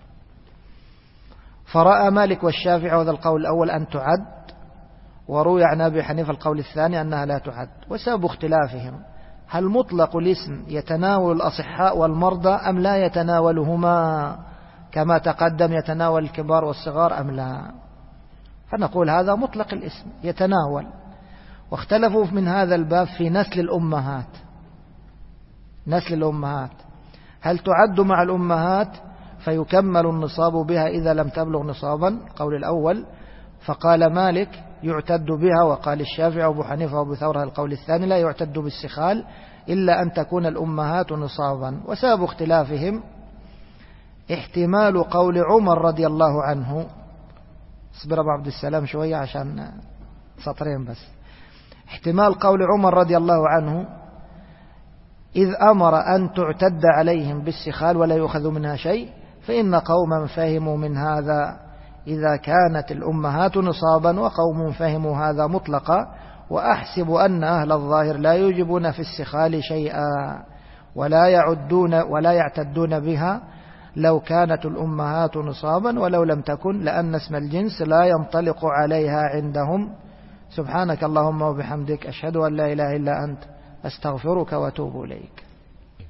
فرأى مالك والشافعي وذا القول الأول أن تعد، وروي عن أبي حنيفة القول الثاني أنها لا تعد. وسبب اختلافهم هل مطلق الاسم يتناول الأصحاء والمرضى أم لا يتناولهما كما تقدم، يتناول الكبار والصغار أم لا؟ فنقول هذا مطلق الاسم يتناول. واختلفوا من هذا الباب في نسل الأمهات. نسل الأمهات هل تعد مع الأمهات فيكمل النصاب بها إذا لم تبلغ نصابا؟ قول الأول. فقال مالك يعتد بها، وقال الشافعي وابو حنيفة وابو ثورة القول الثاني لا يعتد بالسخال إلا أن تكون الأمهات نصابا. وسبب اختلافهم احتمال قول عمر رضي الله عنه. اصبر أبو عبد السلام شوية عشان سطرين بس. احتمال قول عمر رضي الله عنه إذ أمر أن تعتد عليهم بالسخال ولا يؤخذ منها شيء، فإن قوما فهموا من هذا إذا كانت الأمهات نصابا، وقوم فهموا هذا مطلقا. وأحسب أن أهل الظاهر لا يوجبون في السخال شيئا ولا يعدون ولا يعتدون بها لو كانت الأمهات نصابا، ولو لم تكن لأن اسم الجنس لا ينطلق عليها عندهم. سبحانك اللهم وبحمدك أشهد أن لا إله إلا أنت أستغفرك وأتوب إليك.